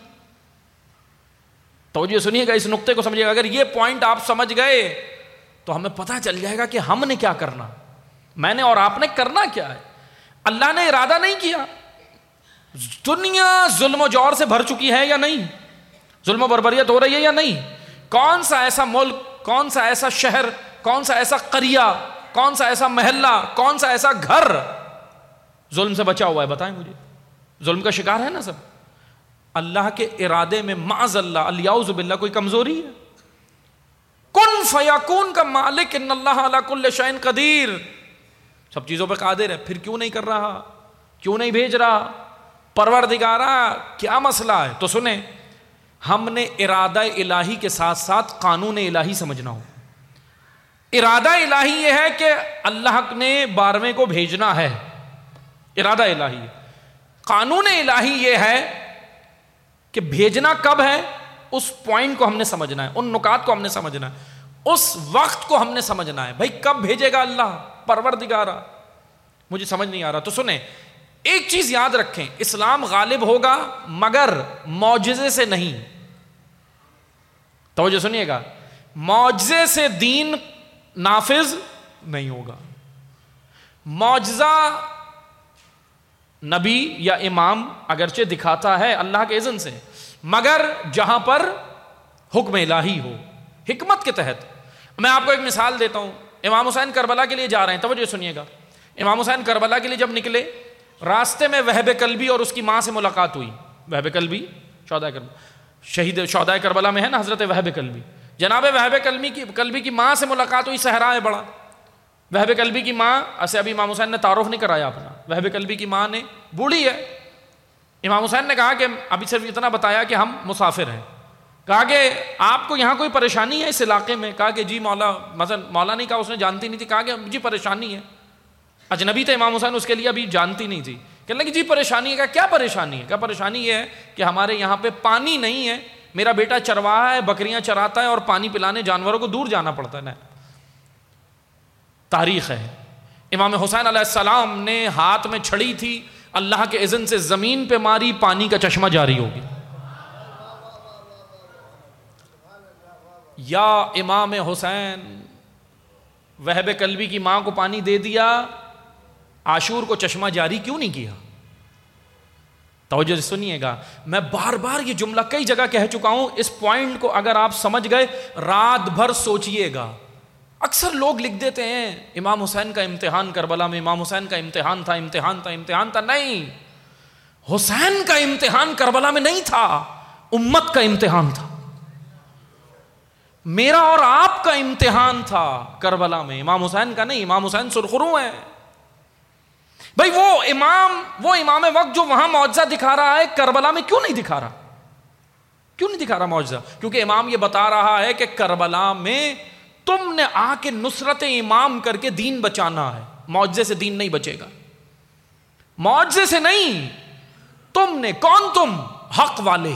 توجہ سنیے گا، اس نقطے کو سمجھیے گا۔ اگر یہ پوائنٹ آپ سمجھ گئے تو ہمیں پتہ چل جائے گا کہ ہم نے کیا کرنا، میں نے اور آپ نے کرنا کیا ہے۔ اللہ نے ارادہ نہیں کیا، دنیا ظلم و جور سے بھر چکی ہے یا نہیں؟ ظلم و بربریت ہو رہی ہے یا نہیں؟ کون سا ایسا ملک، کون سا ایسا شہر، کون سا ایسا قریہ، کون سا ایسا محلہ، کون سا ایسا گھر ظلم سے بچا ہوا ہے؟ بتائیں مجھے۔ ظلم کا شکار ہے نا سب۔ اللہ کے ارادے میں معاذ اللہ الیاذ باللہ کوئی کمزوری ہے؟ کن فیکون کا مالک ان اللہ علی کل شیء قدیر، سب چیزوں پہ قادر ہے، پھر کیوں نہیں کر رہا، کیوں نہیں بھیج رہا؟ پروردگارا کیا مسئلہ ہے؟ تو سنیں، ہم نے ارادہ الہی کے ساتھ ساتھ قانون الہی سمجھنا ہو. ارادہ الہی یہ ہے کہ اللہ نے بارہویں کو بھیجنا ہے، ارادہ الہی. قانون الہی یہ ہے کہ بھیجنا کب ہے، اس پوائنٹ کو ہم نے سمجھنا ہے، ان نکات کو ہم نے سمجھنا ہے، اس وقت کو ہم نے سمجھنا ہے. بھائی کب بھیجے گا اللہ؟ پروردگارا مجھے سمجھ نہیں آ رہا. تو سنیں، ایک چیز یاد رکھیں، اسلام غالب ہوگا مگر معجزے سے نہیں. توجہ سنیے گا، معجزے سے دین نافذ نہیں ہوگا. معجزہ نبی یا امام اگرچہ دکھاتا ہے اللہ کے اذن سے، مگر جہاں پر حکم الہی ہو، حکمت کے تحت. میں آپ کو ایک مثال دیتا ہوں. امام حسین کربلا کے لیے جا رہے ہیں، توجہ سنیے گا. امام حسین کربلا کے لیے جب نکلے، راستے میں وہب کلبی اور اس کی ماں سے ملاقات ہوئی. وہب کلبی شہدائے کربلا، شہید شہدائے کربلا میں ہے نا حضرت وہب کلبی. جناب وہب کلبی کی کلبی کی ماں سے ملاقات ہوئی، صحرا ہے بڑا. وہب کلبی کی ماں، ایسے ابھی امام حسین نے تعارف نہیں کرایا اپنا. وہب کلبی کی ماں نے، بوڑھی ہے. امام حسین نے کہا کہ ابھی صرف اتنا بتایا کہ ہم مسافر ہیں. کہا کہ آپ کو یہاں کوئی پریشانی ہے اس علاقے میں؟ کہا کہ جی مولا، مثلا مولا نہیں کہا، اس نے جانتی نہیں تھی. کہا کہ جی پریشانی ہے. اجنبی تھے امام حسین، اس کے لیے ابھی جانتی نہیں تھی. کہنے لگی جی پریشانی ہے. کہا کیا پریشانی ہے؟ کہا پریشانی یہ ہے کہ ہمارے یہاں پہ پانی نہیں ہے، میرا بیٹا چرواہا ہے، بکریاں چراتا ہے اور پانی پلانے جانوروں کو دور جانا پڑتا ہے. تاریخ ہے. امام حسین علیہ السلام نے ہاتھ میں چھڑی تھی، اللہ کے اذن سے زمین پہ ماری، پانی کا چشمہ جاری ہو گیا. یا امام حسین وہب کلبی کی ماں کو پانی دے دیا، عاشور کو چشمہ جاری کیوں نہیں کیا؟ توجہ سے سنیے گا، میں بار بار یہ جملہ کئی جگہ کہہ چکا ہوں. اس پوائنٹ کو اگر آپ سمجھ گئے، رات بھر سوچئے گا. اکثر لوگ لکھ دیتے ہیں امام حسین کا امتحان کربلا میں، امام حسین کا امتحان تھا امتحان تھا امتحان تھا. نہیں، حسین کا امتحان کربلا میں نہیں تھا، امت کا امتحان تھا. میرا اور آپ کا امتحان تھا کربلا میں، امام حسین کا نہیں. امام حسین سرخرو ہیں بھائی. وہ امام وہ امام وقت جو وہاں معجزہ دکھا رہا ہے، کربلا میں کیوں نہیں دکھا رہا؟ کیوں نہیں دکھا رہا معجزہ؟ کیونکہ امام یہ بتا رہا ہے کہ کربلا میں تم نے آ کے نصرت امام کر کے دین بچانا ہے. معجزے سے دین نہیں بچے گا، معجزے سے نہیں. تم نے، کون تم؟ حق والے،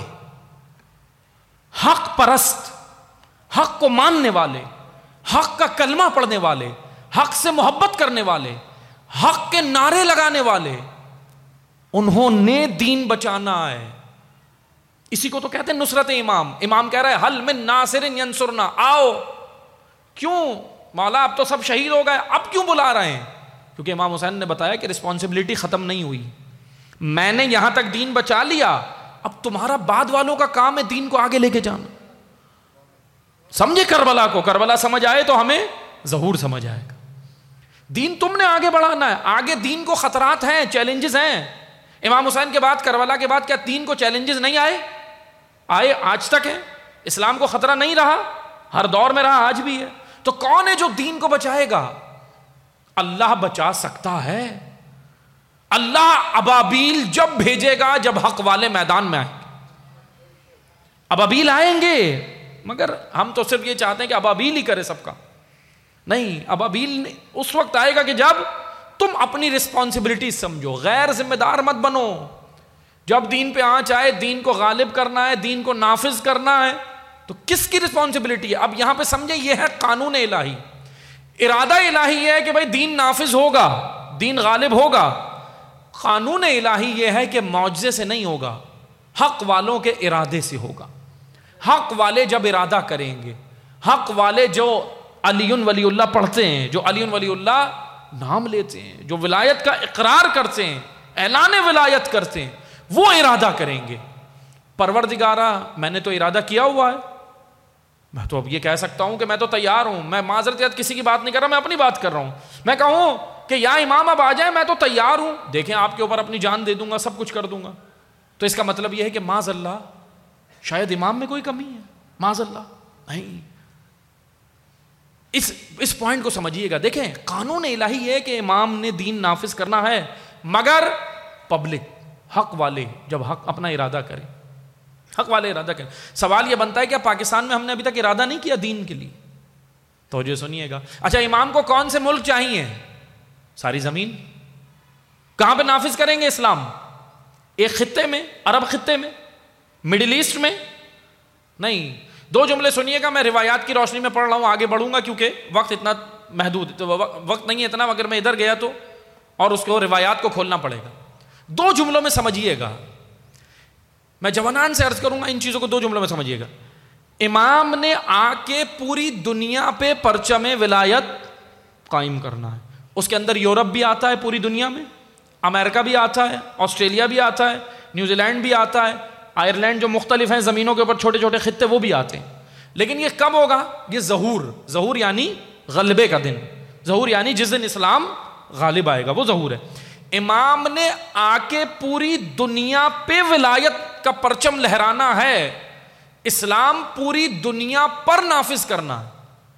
حق پرست، حق کو ماننے والے، حق کا کلمہ پڑھنے والے، حق سے محبت کرنے والے، حق کے نعرے لگانے والے، انہوں نے دین بچانا ہے. اسی کو تو کہتے ہیں نصرت امام. امام کہہ رہا ہے حل من ناصر ینصرنا، آؤ. کیوں مولا، اب تو سب شہید ہو گئے، اب کیوں بلا رہے ہیں؟ کیونکہ امام حسین نے بتایا کہ رسپانسبلٹی ختم نہیں ہوئی. میں نے یہاں تک دین بچا لیا، اب تمہارا بعد والوں کا کام ہے دین کو آگے لے کے جانا. سمجھے کربلا کو؟ کربلا سمجھ آئے تو ہمیں ظہور سمجھ آئے گا. دین تم نے آگے بڑھانا ہے. آگے دین کو خطرات ہیں، چیلنجز ہیں. امام حسین کے بعد، کربلا کے بعد، کیا دین کو چیلنجز نہیں آئے؟ آئے، آج تک ہیں. اسلام کو خطرہ نہیں رہا؟ ہر دور میں رہا، آج بھی ہے. تو کون ہے جو دین کو بچائے گا؟ اللہ بچا سکتا ہے. اللہ ابابیل جب بھیجے گا جب حق والے میدان میں آئیں گے. ابابیل آئیں گے، مگر ہم تو صرف یہ چاہتے ہیں کہ ابابیل ہی کرے سب کا. نہیں، ابابیل اس وقت آئے گا کہ جب تم اپنی رسپانسبلٹی سمجھو، غیر ذمہ دار مت بنو. جب دین پہ آنچ آئے، دین کو غالب کرنا ہے، دین کو نافذ کرنا ہے، تو کس کی رسپانسبلٹی ہے؟ اب یہاں پہ سمجھے، یہ ہے قانون الہی. ارادہ الہی یہ ہے کہ بھائی دین نافذ ہوگا، دین غالب ہوگا. قانون الہی یہ ہے کہ معجزے سے نہیں ہوگا، حق والوں کے ارادے سے ہوگا. حق والے جب ارادہ کریں گے، حق والے جو علی ولی اللہ پڑھتے ہیں، جو علی ولی اللہ نام لیتے ہیں، جو ولایت کا اقرار کرتے ہیں، اعلان ولایت کرتے ہیں، وہ ارادہ کریں گے. پروردگارا میں نے تو ارادہ کیا ہوا ہے، میں تو اب یہ کہہ سکتا ہوں کہ میں تو تیار ہوں. میں معذرت کسی کی بات نہیں کر رہا، میں اپنی بات کر رہا ہوں. میں کہوں کہ یا امام اب آ جائے، میں تو تیار ہوں، دیکھیں آپ کے اوپر اپنی جان دے دوں گا، سب کچھ کر دوں گا. تو اس کا مطلب یہ ہے کہ معاذ اللہ شاید امام میں کوئی کمی ہے، معاذ اللہ نہیں. اس اس پوائنٹ کو سمجھیے گا. دیکھیں قانون الہی ہے کہ امام نے دین نافذ کرنا ہے، مگر پبلک حق والے جب حق اپنا ارادہ کرے، حق والے ارادہ کریں. سوال یہ بنتا ہے کہ پاکستان میں ہم نے ابھی تک ارادہ نہیں کیا دین کے لیے؟ توجہ سنیے گا. اچھا امام کو کون سے ملک چاہیے؟ ساری زمین. کہاں پہ نافذ کریں گے اسلام؟ ایک خطے میں، عرب خطے میں، مڈل ایسٹ میں؟ نہیں. دو جملے سنیے گا، میں روایات کی روشنی میں پڑھ رہا ہوں، آگے بڑھوں گا کیونکہ وقت اتنا محدود، وقت نہیں ہے اتنا، اگر میں ادھر گیا تو اور اس کو روایات کو کھولنا پڑے گا. دو جملوں میں سمجھیے گا، میں جوانان سے عرض کروں گا ان چیزوں کو دو جملوں میں سمجھیے گا. امام نے آ کے پوری دنیا پہ پرچم ولایت قائم کرنا ہے. اس کے اندر یورپ بھی آتا ہے، پوری دنیا میں امریکہ بھی آتا ہے، آسٹریلیا بھی آتا ہے، نیوزی لینڈ بھی آتا ہے، آئرلینڈ جو مختلف ہیں زمینوں کے اوپر چھوٹے چھوٹے خطے وہ بھی آتے ہیں. لیکن یہ کب ہوگا؟ یہ ظہور، ظہور یعنی غلبے کا دن، ظہور یعنی جس دن اسلام غالب آئے گا وہ ظہور ہے. امام نے آ کے پوری دنیا پہ ولایت کا پرچم لہرانا ہے، اسلام پوری دنیا پر نافذ کرنا ہے.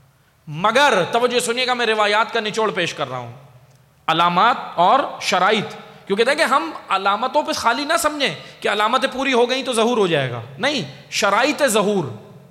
مگر توجہ سنیے گا، میں روایات کا نچوڑ پیش کر رہا ہوں، علامات اور شرائط. کیونکہ دیکھیں ہم علامتوں پہ خالی نہ سمجھیں کہ علامتیں پوری ہو گئیں تو ظہور ہو جائے گا، نہیں. شرائط ظہور،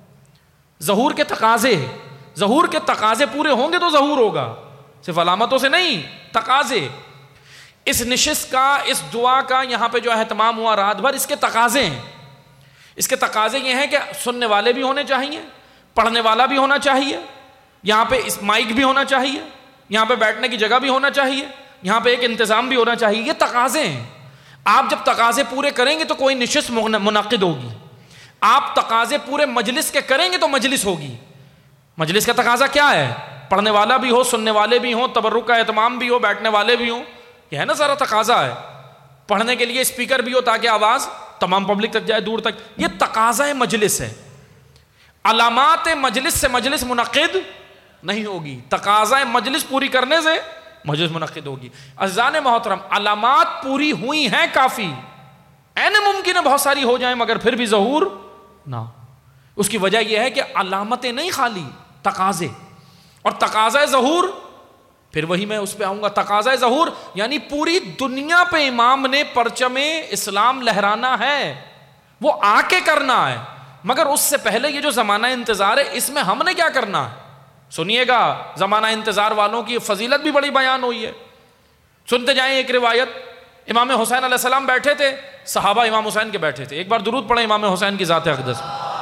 ظہور کے تقاضے، ظہور کے تقاضے پورے ہوں گے تو ظہور ہوگا، صرف علامتوں سے نہیں، تقاضے. اس نشست کا، اس دعا کا یہاں پہ جو اہتمام ہوا رات بھر، اس کے تقاضے ہیں. اس کے تقاضے یہ ہیں کہ سننے والے بھی ہونے چاہیے، پڑھنے والا بھی ہونا چاہیے، یہاں پہ اس مائک بھی ہونا چاہیے، یہاں پہ بیٹھنے کی جگہ بھی ہونا چاہیے، یہاں پہ ایک انتظام بھی ہونا چاہیے. یہ تقاضے ہیں. آپ جب تقاضے پورے کریں گے تو کوئی نشست منعقد ہوگی. آپ تقاضے پورے مجلس کے کریں گے تو مجلس ہوگی. مجلس کا تقاضا کیا ہے؟ پڑھنے والا بھی ہو، سننے والے بھی ہوں، تبرک کا اہتمام بھی ہو، بیٹھنے والے بھی ہوں. یہ ہے نا سارا تقاضا ہے. پڑھنے کے لیے اسپیکر بھی ہو تاکہ آواز تمام پبلک تک جائے، دور تک. یہ تقاضا مجلس ہے. علامات مجلس سے مجلس منعقد نہیں ہوگی، تقاضا مجلس پوری کرنے سے مجلس منعقد ہوگی. عزیزان محترم، علامات پوری ہوئی ہیں کافی، این ممکن ہے بہت ساری ہو جائیں مگر پھر بھی ظہور نہ. اس کی وجہ یہ ہے کہ علامتیں نہیں، خالی تقاضے. اور تقاضا ظہور، پھر وہی میں اس پہ آؤں گا، تقاضا ظہور یعنی پوری دنیا پہ امام نے پرچم اسلام لہرانا ہے، وہ آ کے کرنا ہے. مگر اس سے پہلے یہ جو زمانہ انتظار ہے، اس میں ہم نے کیا کرنا ہے؟ سنیے گا، زمانہ انتظار والوں کی فضیلت بھی بڑی بیان ہوئی ہے. سنتے جائیں. ایک روایت، امام حسین علیہ السلام بیٹھے تھے، صحابہ امام حسین کے بیٹھے تھے. ایک بار درود پڑھیں امام حسین کی ذات اقدس.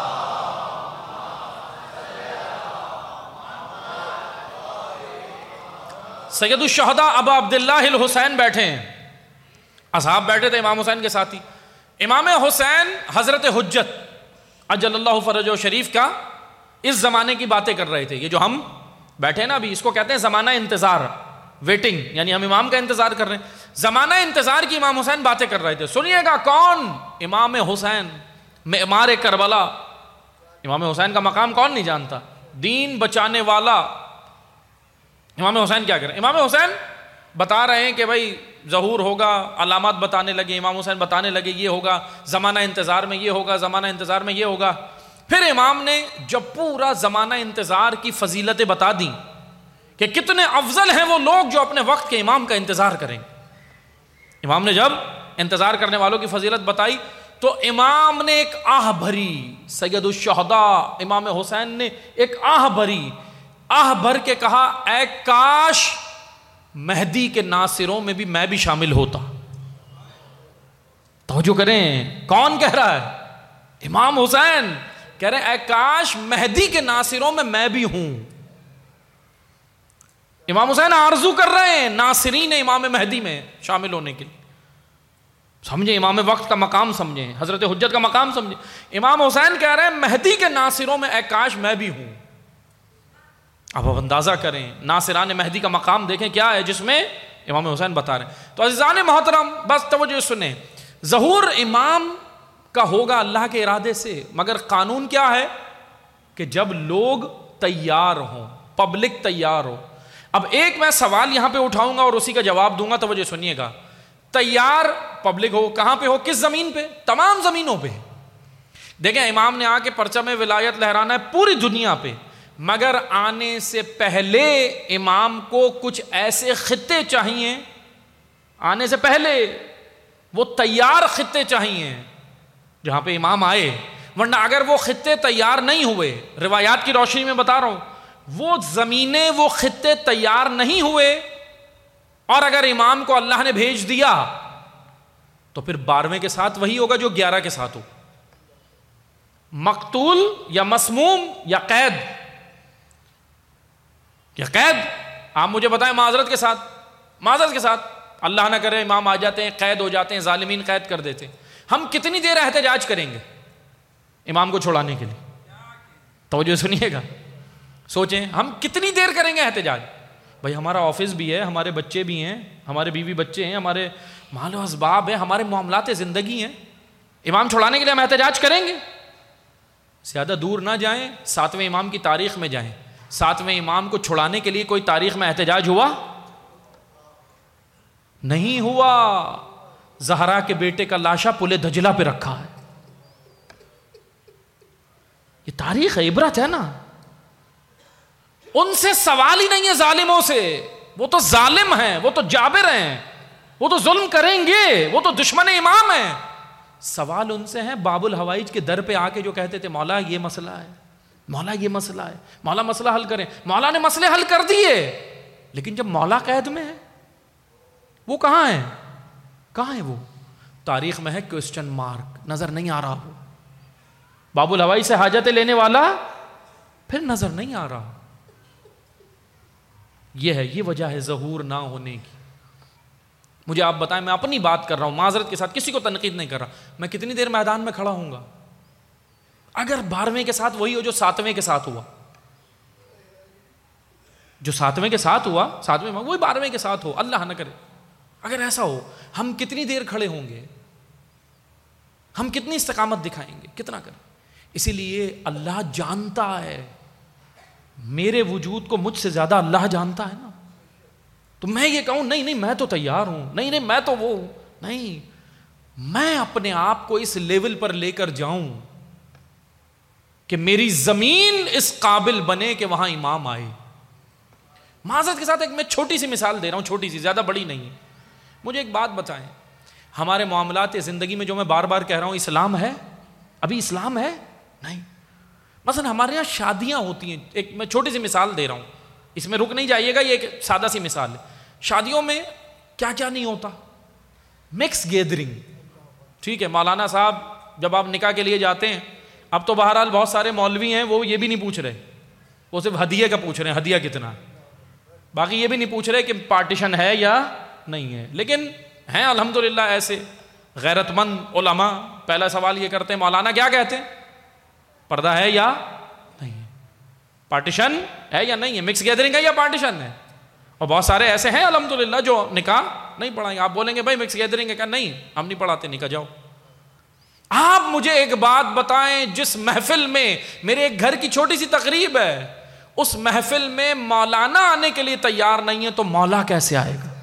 سید الشہداء ابا عبداللہ الحسین بیٹھے ہیں، اصحاب بیٹھے تھے امام حسین کے ساتھی. امام حسین حضرت حجت اجل اللہ فرجہ شریف کا اس زمانے کی باتیں کر رہے تھے. یہ جو ہم بیٹھے نا ابھی، اس کو کہتے ہیں زمانہ انتظار، ویٹنگ، یعنی ہم امام کا انتظار کر رہے ہیں. زمانہ انتظار کی امام حسین باتیں کر رہے تھے. سنیے گا، کون؟ امام حسین، معمار کربلا. امام حسین کا مقام کون نہیں جانتا؟ دین بچانے والا. امام حسین کیا کریں؟ امام حسین بتا رہے ہیں کہ بھائی ظہور ہوگا، علامات بتانے لگے. امام حسین بتانے لگے یہ ہوگا، زمانہ انتظار میں یہ ہوگا، زمانہ انتظار میں یہ ہوگا. پھر امام نے جب پورا زمانہ انتظار کی فضیلتیں بتا دیں کہ کتنے افضل ہیں وہ لوگ جو اپنے وقت کے امام کا انتظار کریں. امام نے جب انتظار کرنے والوں کی فضیلت بتائی تو امام نے ایک آہ بھری، سید الشہداء امام حسین نے ایک آہ بھری، آہ بھر کے کہا، اے کاش مہدی کے ناصروں میں بھی میں بھی شامل ہوتا. توجہ کریں، کون کہہ رہا ہے؟ امام حسین کہہ رہے ہیں اے کاش مہدی کے ناصروں میں میں بھی ہوں. امام حسین آرزو کر رہے ہیں ناصرین امام مہدی میں شامل ہونے کے لیے. سمجھیں امام وقت کا مقام، سمجھیں حضرت حجت کا مقام سمجھیں. امام حسین کہہ رہے ہیں مہدی کے ناصروں میں اے کاش میں بھی ہوں. اب آپ اندازہ کریں، ناصران مہدی کا مقام دیکھیں کیا ہے جس میں امام حسین بتا رہے ہیں. تو عزیزان محترم بس توجہ سنیں، ظہور امام کا ہوگا اللہ کے ارادے سے، مگر قانون کیا ہے کہ جب لوگ تیار ہوں، پبلک تیار ہو. اب ایک میں سوال یہاں پہ اٹھاؤں گا اور اسی کا جواب دوں گا، توجہ سنیے گا. تیار پبلک ہو، کہاں پہ ہو، کس زمین پہ؟ تمام زمینوں پہ. دیکھیں امام نے آ کے پرچم ولایت لہرانا ہے پوری دنیا پہ، مگر آنے سے پہلے امام کو کچھ ایسے خطے چاہیے، آنے سے پہلے وہ تیار خطے چاہیے جہاں پہ امام آئے. ورنہ اگر وہ خطے تیار نہیں ہوئے، روایات کی روشنی میں بتا رہا ہوں، وہ زمینیں وہ خطے تیار نہیں ہوئے اور اگر امام کو اللہ نے بھیج دیا تو پھر بارہویں کے ساتھ وہی ہوگا جو گیارہ کے ساتھ ہو، مقتول یا مسموم یا قید. یا قید آپ مجھے بتائیں معذرت کے ساتھ، معذرت کے ساتھ اللہ نہ کرے امام آ جاتے ہیں، قید ہو جاتے ہیں، ظالمین قید کر دیتے ہیں، ہم کتنی دیر احتجاج کریں گے امام کو چھڑانے کے لیے؟ توجہ سنیے گا، سوچیں ہم کتنی دیر کریں گے احتجاج؟ بھائی ہمارا آفس بھی ہے، ہمارے بچے بھی ہیں، ہمارے بیوی بچے ہیں، ہمارے مال و اسباب ہیں، ہمارے معاملات زندگی ہیں، امام چھڑانے کے لیے ہم احتجاج کریں گے؟ زیادہ دور نہ جائیں، ساتویں امام کی تاریخ میں جائیں. ساتویں امام کو چھڑانے کے لیے کوئی تاریخ میں احتجاج ہوا؟ نہیں ہوا. زہرا کے بیٹے کا لاشا پل دجلہ پہ رکھا ہے. یہ تاریخ ہے، عبرت ہے نا. ان سے سوال ہی نہیں ہے ظالموں سے، وہ تو ظالم ہیں، وہ تو جابر ہیں، وہ تو ظلم کریں گے، وہ تو دشمن امام ہیں. سوال ان سے ہیں باب الحوائج کے در پہ آ کے جو کہتے تھے مولا یہ مسئلہ ہے، مولا یہ مسئلہ ہے، مولا مسئلہ حل کریں. مولا نے مسئلے حل کر دیے، لیکن جب مولا قید میں ہے وہ کہاں ہے؟ کہاں ہے وہ؟ تاریخ میں ہے کوسچن مارک، نظر نہیں آ رہا. ہو باب الحوائی سے حاجتیں لینے والا پھر نظر نہیں آ رہا. یہ ہے، یہ وجہ ہے ظہور نہ ہونے کی. مجھے آپ بتائیں، میں اپنی بات کر رہا ہوں معذرت کے ساتھ، کسی کو تنقید نہیں کر رہا، میں کتنی دیر میدان میں کھڑا ہوں گا؟ اگر بارہویں کے ساتھ وہی ہو جو ساتویں کے ساتھ ہوا، جو ساتویں کے ساتھ ہوا، ساتویں وہی بارہویں کے ساتھ ہو، اللہ نہ کرے اگر ایسا ہو، ہم کتنی دیر کھڑے ہوں گے؟ ہم کتنی استقامت دکھائیں گے؟ کتنا کریں؟ اسی لیے اللہ جانتا ہے، میرے وجود کو مجھ سے زیادہ اللہ جانتا ہے نا. تو میں یہ کہوں نہیں نہیں میں تو تیار ہوں، نہیں نہیں میں تو وہ نہیں، میں اپنے آپ کو اس لیول پر لے کر جاؤں کہ میری زمین اس قابل بنے کہ وہاں امام آئے. معذرت کے ساتھ ایک میں چھوٹی سی مثال دے رہا ہوں، چھوٹی سی، زیادہ بڑی نہیں ہے. مجھے ایک بات بتائیں، ہمارے معاملات زندگی میں جو میں بار بار کہہ رہا ہوں، اسلام ہے؟ ابھی اسلام ہے؟ نہیں. مثلا ہمارے یہاں شادیاں ہوتی ہیں، ایک میں چھوٹی سی مثال دے رہا ہوں، اس میں رک نہیں جائیے گا، یہ ایک سادہ سی مثال ہے. شادیوں میں کیا کیا نہیں ہوتا؟ Mix gathering. ٹھیک ہے مولانا صاحب جب آپ نکاح کے لیے جاتے ہیں، اب تو بہرحال بہت سارے مولوی ہیں وہ یہ بھی نہیں پوچھ رہے، وہ صرف ہدیے کا پوچھ رہے ہیں، ہدیہ کتنا ہے، باقی یہ بھی نہیں پوچھ رہے کہ پارٹیشن ہے یا نہیں ہے. لیکن ہیں الحمدللہ ایسے غیرت مند علماء، پہلا سوال یہ کرتے ہیں مولانا کیا کہتے ہیں، پردہ ہے یا نہیں ہے، پارٹیشن ہے یا نہیں ہے، مکس گیدرنگ ہے یا پارٹیشن ہے. اور بہت سارے ایسے ہیں الحمدللہ جو نکاح نہیں پڑھائیں گے. آپ بولیں گے بھائی مکس گیدرنگ ہے، کہ نہیں ہم نہیں پڑھاتے نکاح، جاؤ. آپ مجھے ایک بات بتائیں، جس محفل میں میرے ایک گھر کی چھوٹی سی تقریب ہے، اس محفل میں مولانا آنے کے لیے تیار نہیں ہے تو مولا کیسے آئے گا؟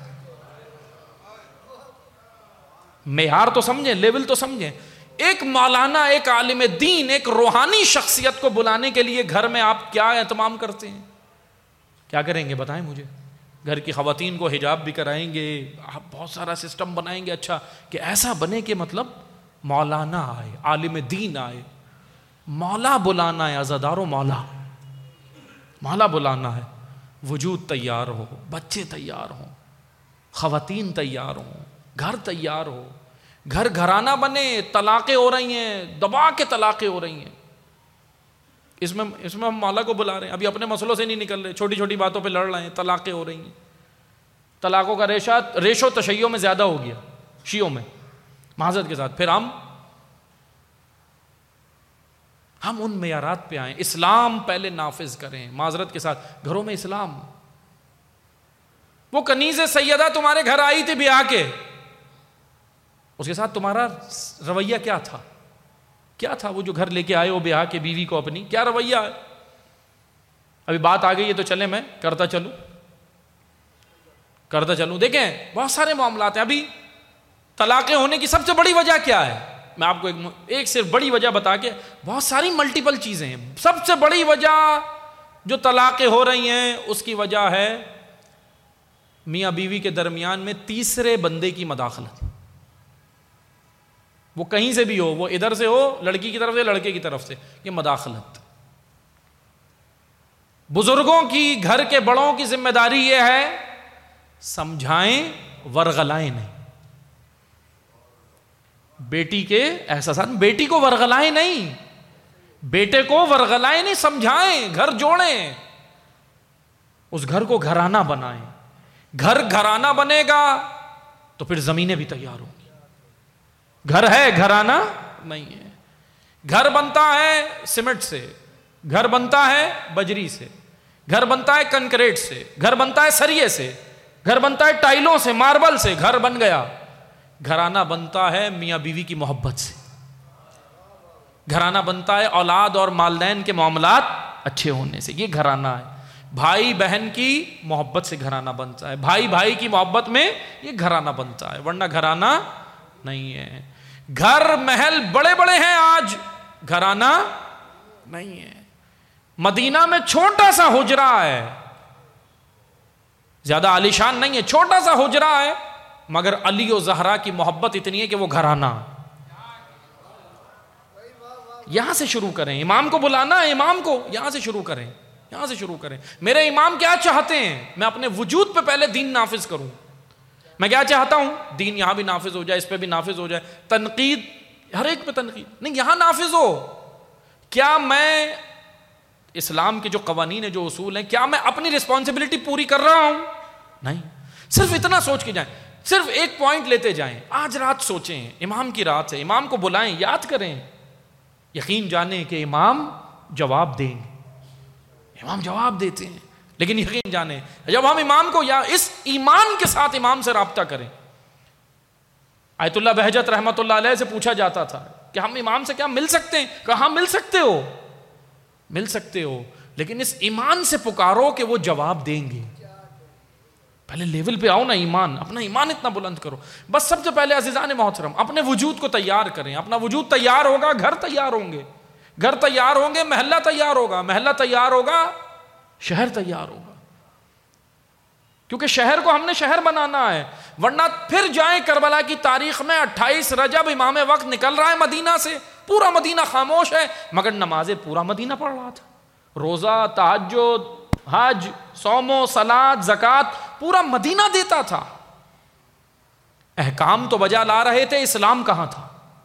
معیار تو سمجھیں، لیول تو سمجھیں. ایک مولانا، ایک عالم دین، ایک روحانی شخصیت کو بلانے کے لیے گھر میں آپ کیا اہتمام کرتے ہیں؟ کیا کریں گے بتائیں مجھے؟ گھر کی خواتین کو حجاب بھی کرائیں گے، آپ بہت سارا سسٹم بنائیں گے اچھا کہ ایسا بنے کہ مطلب مولانا آئے، عالم دین آئے. مولا بلانا ہے عزادارو، مولا مولا بلانا ہے. وجود تیار ہو، بچے تیار ہوں، خواتین تیار ہوں، گھر تیار ہو، گھر گھرانہ بنے. طلاقیں ہو رہی ہیں، دبا کے طلاقیں ہو رہی ہیں، اس میں اس میں ہم مولا کو بلا رہے ہیں. ابھی اپنے مسئلوں سے نہیں نکل رہے، چھوٹی چھوٹی باتوں پہ لڑ رہے ہیں، طلاقیں ہو رہی ہیں. طلاقوں کا ریشہ ریشو تشیعوں میں زیادہ ہو گیا، شیعوں میں معذرت کے ساتھ. پھر ہم ہم ان معیارات پہ آئیں، اسلام پہلے نافذ کریں. معذرت کے ساتھ گھروں میں اسلام. وہ کنیز سیدہ تمہارے گھر آئی تھی بیاہ کے، اس کے ساتھ تمہارا رویہ کیا تھا؟ کیا تھا وہ جو گھر لے کے آئے ہو بیاہ کے بیوی کو اپنی؟ کیا رویہ ہے؟ ابھی بات آ گئی ہے تو چلے میں کرتا چلوں کرتا چلوں دیکھیں بہت سارے معاملات ہیں. ابھی طلاقیں ہونے کی سب سے بڑی وجہ کیا ہے؟ میں آپ کو ایک, ایک صرف بڑی وجہ بتا کے, بہت ساری ملٹیپل چیزیں ہیں. سب سے بڑی وجہ جو طلاقیں ہو رہی ہیں اس کی وجہ ہے میاں بیوی کے درمیان میں تیسرے بندے کی مداخلت. وہ کہیں سے بھی ہو, وہ ادھر سے ہو, لڑکی کی طرف سے, لڑکے کی طرف سے, یہ مداخلت. بزرگوں کی, گھر کے بڑوں کی ذمہ داری یہ ہے سمجھائیں, ورغلائیں نہیں. بیٹی کے احساسات, بیٹی کو ورغلائیں نہیں, بیٹے کو ورغلائیں نہیں, سمجھائیں, گھر جوڑیں, اس گھر کو گھرانہ بنائیں. گھر گھرانہ بنے گا تو پھر زمینیں بھی تیار ہوں گی. گھر ہے, گھرانہ نہیں ہے. گھر بنتا ہے سیمنٹ سے, گھر بنتا ہے بجری سے, گھر بنتا ہے کنکریٹ سے, گھر بنتا ہے سریے سے, گھر بنتا ہے ٹائلوں سے, ماربل سے. گھر بن گیا. گھرانہ بنتا ہے میاں بیوی کی محبت سے. گھرانہ بنتا ہے اولاد اور والدین کے معاملات اچھے ہونے سے. یہ گھرانہ ہے. بھائی بہن کی محبت سے گھرانہ بنتا ہے. بھائی بھائی کی محبت میں یہ گھرانہ بنتا ہے, ورنہ گھرانہ نہیں ہے. گھر محل بڑے بڑے ہیں آج, گھرانہ نہیں ہے. مدینہ میں چھوٹا سا حجرہ ہے, زیادہ عالیشان نہیں ہے, چھوٹا سا حجرہ ہے, مگر علی و زہرا کی محبت اتنی ہے کہ وہ گھرانہ. یہاں سے شروع کریں. امام کو بلانا ہے, امام کو یہاں سے شروع کریں, یہاں سے شروع کریں. میرے امام کیا چاہتے ہیں؟ میں اپنے وجود پہ پہلے دین نافذ کروں. میں کیا چاہتا ہوں؟ دین یہاں بھی نافذ ہو جائے, اس پہ بھی نافذ ہو جائے. تنقید ہر ایک پہ تنقید نہیں, یہاں نافذ ہو. کیا میں اسلام کے جو قوانین ہیں, جو اصول ہیں, کیا میں اپنی رسپانسبلٹی پوری کر رہا ہوں؟ نہیں. صرف اتنا سوچ کے جائیں, صرف ایک پوائنٹ لیتے جائیں. آج رات سوچیں, امام کی رات ہے, امام کو بلائیں, یاد کریں. یقین جانیں کہ امام جواب دیں گے. امام جواب دیتے ہیں, لیکن یقین جانیں جب ہم امام کو یا اس ایمان کے ساتھ امام سے رابطہ کریں. آیت اللہ بہجت رحمۃ اللہ علیہ سے پوچھا جاتا تھا کہ ہم امام سے کیا مل سکتے ہیں؟ کہاں مل سکتے ہو, مل سکتے ہو, لیکن اس ایمان سے پکارو کہ وہ جواب دیں گے. پہلے لیول پہ آؤ نا, ایمان, اپنا ایمان اتنا بلند کرو. بس سب سے پہلے عزیزان محترم اپنے وجود کو تیار کریں. اپنا وجود تیار ہوگا, گھر تیار ہوں گے, گھر تیار ہوں گے, محلہ تیار ہوگا, محلہ تیار ہوگا, شہر تیار ہوگا. کیونکہ شہر کو ہم نے شہر بنانا ہے. ورنہ پھر جائیں کربلا کی تاریخ میں, اٹھائیس رجب امام وقت نکل رہا ہے مدینہ سے, پورا مدینہ خاموش ہے, مگر نمازیں پورا مدینہ پڑھ رہا تھا. روزہ, تہجد, حج, صوم و صلاۃ, زکوٰۃ پورا مدینہ دیتا تھا. احکام تو بجا لا رہے تھے, اسلام کہاں تھا؟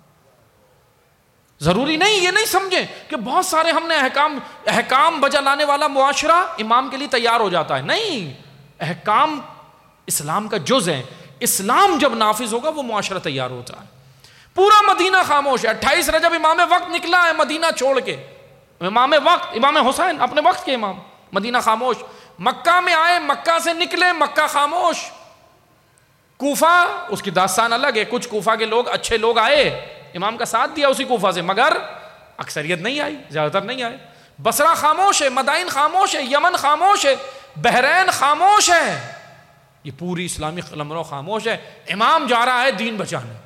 ضروری نہیں, یہ نہیں سمجھیں کہ بہت سارے ہم نے احکام احکام بجا لانے والا معاشرہ امام کے لیے تیار ہو جاتا ہے. نہیں, احکام اسلام کا جز ہے. اسلام جب نافذ ہوگا وہ معاشرہ تیار ہوتا ہے. پورا مدینہ خاموش ہے. اٹھائیس رجب امام وقت نکلا ہے مدینہ چھوڑ کے. امام وقت, امام حسین اپنے وقت کے امام, مدینہ خاموش. مکہ میں آئے, مکہ سے نکلے, مکہ خاموش. کوفہ اس کی داستان الگ ہے. کچھ کوفہ کے لوگ, اچھے لوگ آئے, امام کا ساتھ دیا اسی کوفہ سے, مگر اکثریت نہیں آئی, زیادہ تر نہیں آئے. بصرہ خاموش ہے, مدائن خاموش ہے, یمن خاموش ہے, بحرین خاموش ہے, یہ پوری اسلامی قلمرو خاموش ہے. امام جا رہا ہے دین بچانے.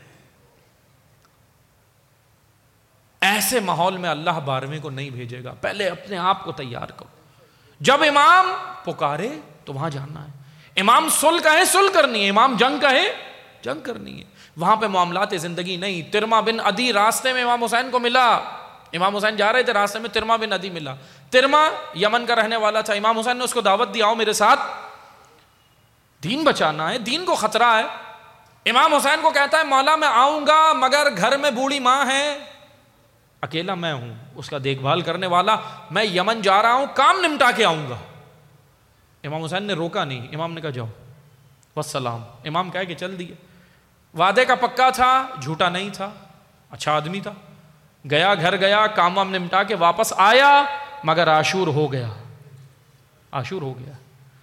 ایسے ماحول میں اللہ بارہویں کو نہیں بھیجے گا. پہلے اپنے آپ کو تیار کرو. جب امام پکارے تو وہاں جانا ہے. امام صلح کہے صلح کرنی ہے, امام جنگ کہے جنگ کرنی ہے. وہاں پہ معاملات زندگی نہیں. ترما بن عدی راستے میں امام حسین کو ملا. امام حسین جا رہے تھے, راستے میں ترما بن عدی ملا. ترما یمن کا رہنے والا تھا. امام حسین نے اس کو دعوت دی, آؤ میرے ساتھ, دین بچانا ہے, دین کو خطرہ ہے. امام حسین کو کہتا ہے مولا میں آؤں گا, مگر گھر میں بوڑھی ماں ہے, اکیلا میں ہوں, اس کا دیکھ بھال کرنے والا, میں یمن جا رہا ہوں, کام نمٹا کے آؤں گا. امام حسین نے روکا نہیں. امام نے کہا جاؤ, والسلام. امام کہے کہ چل دیے. وعدے کا پکا تھا, جھوٹا نہیں تھا, اچھا آدمی تھا. گیا, گھر گیا, کام وام نمٹا کے واپس آیا, مگر عاشور ہو گیا, عاشور ہو گیا.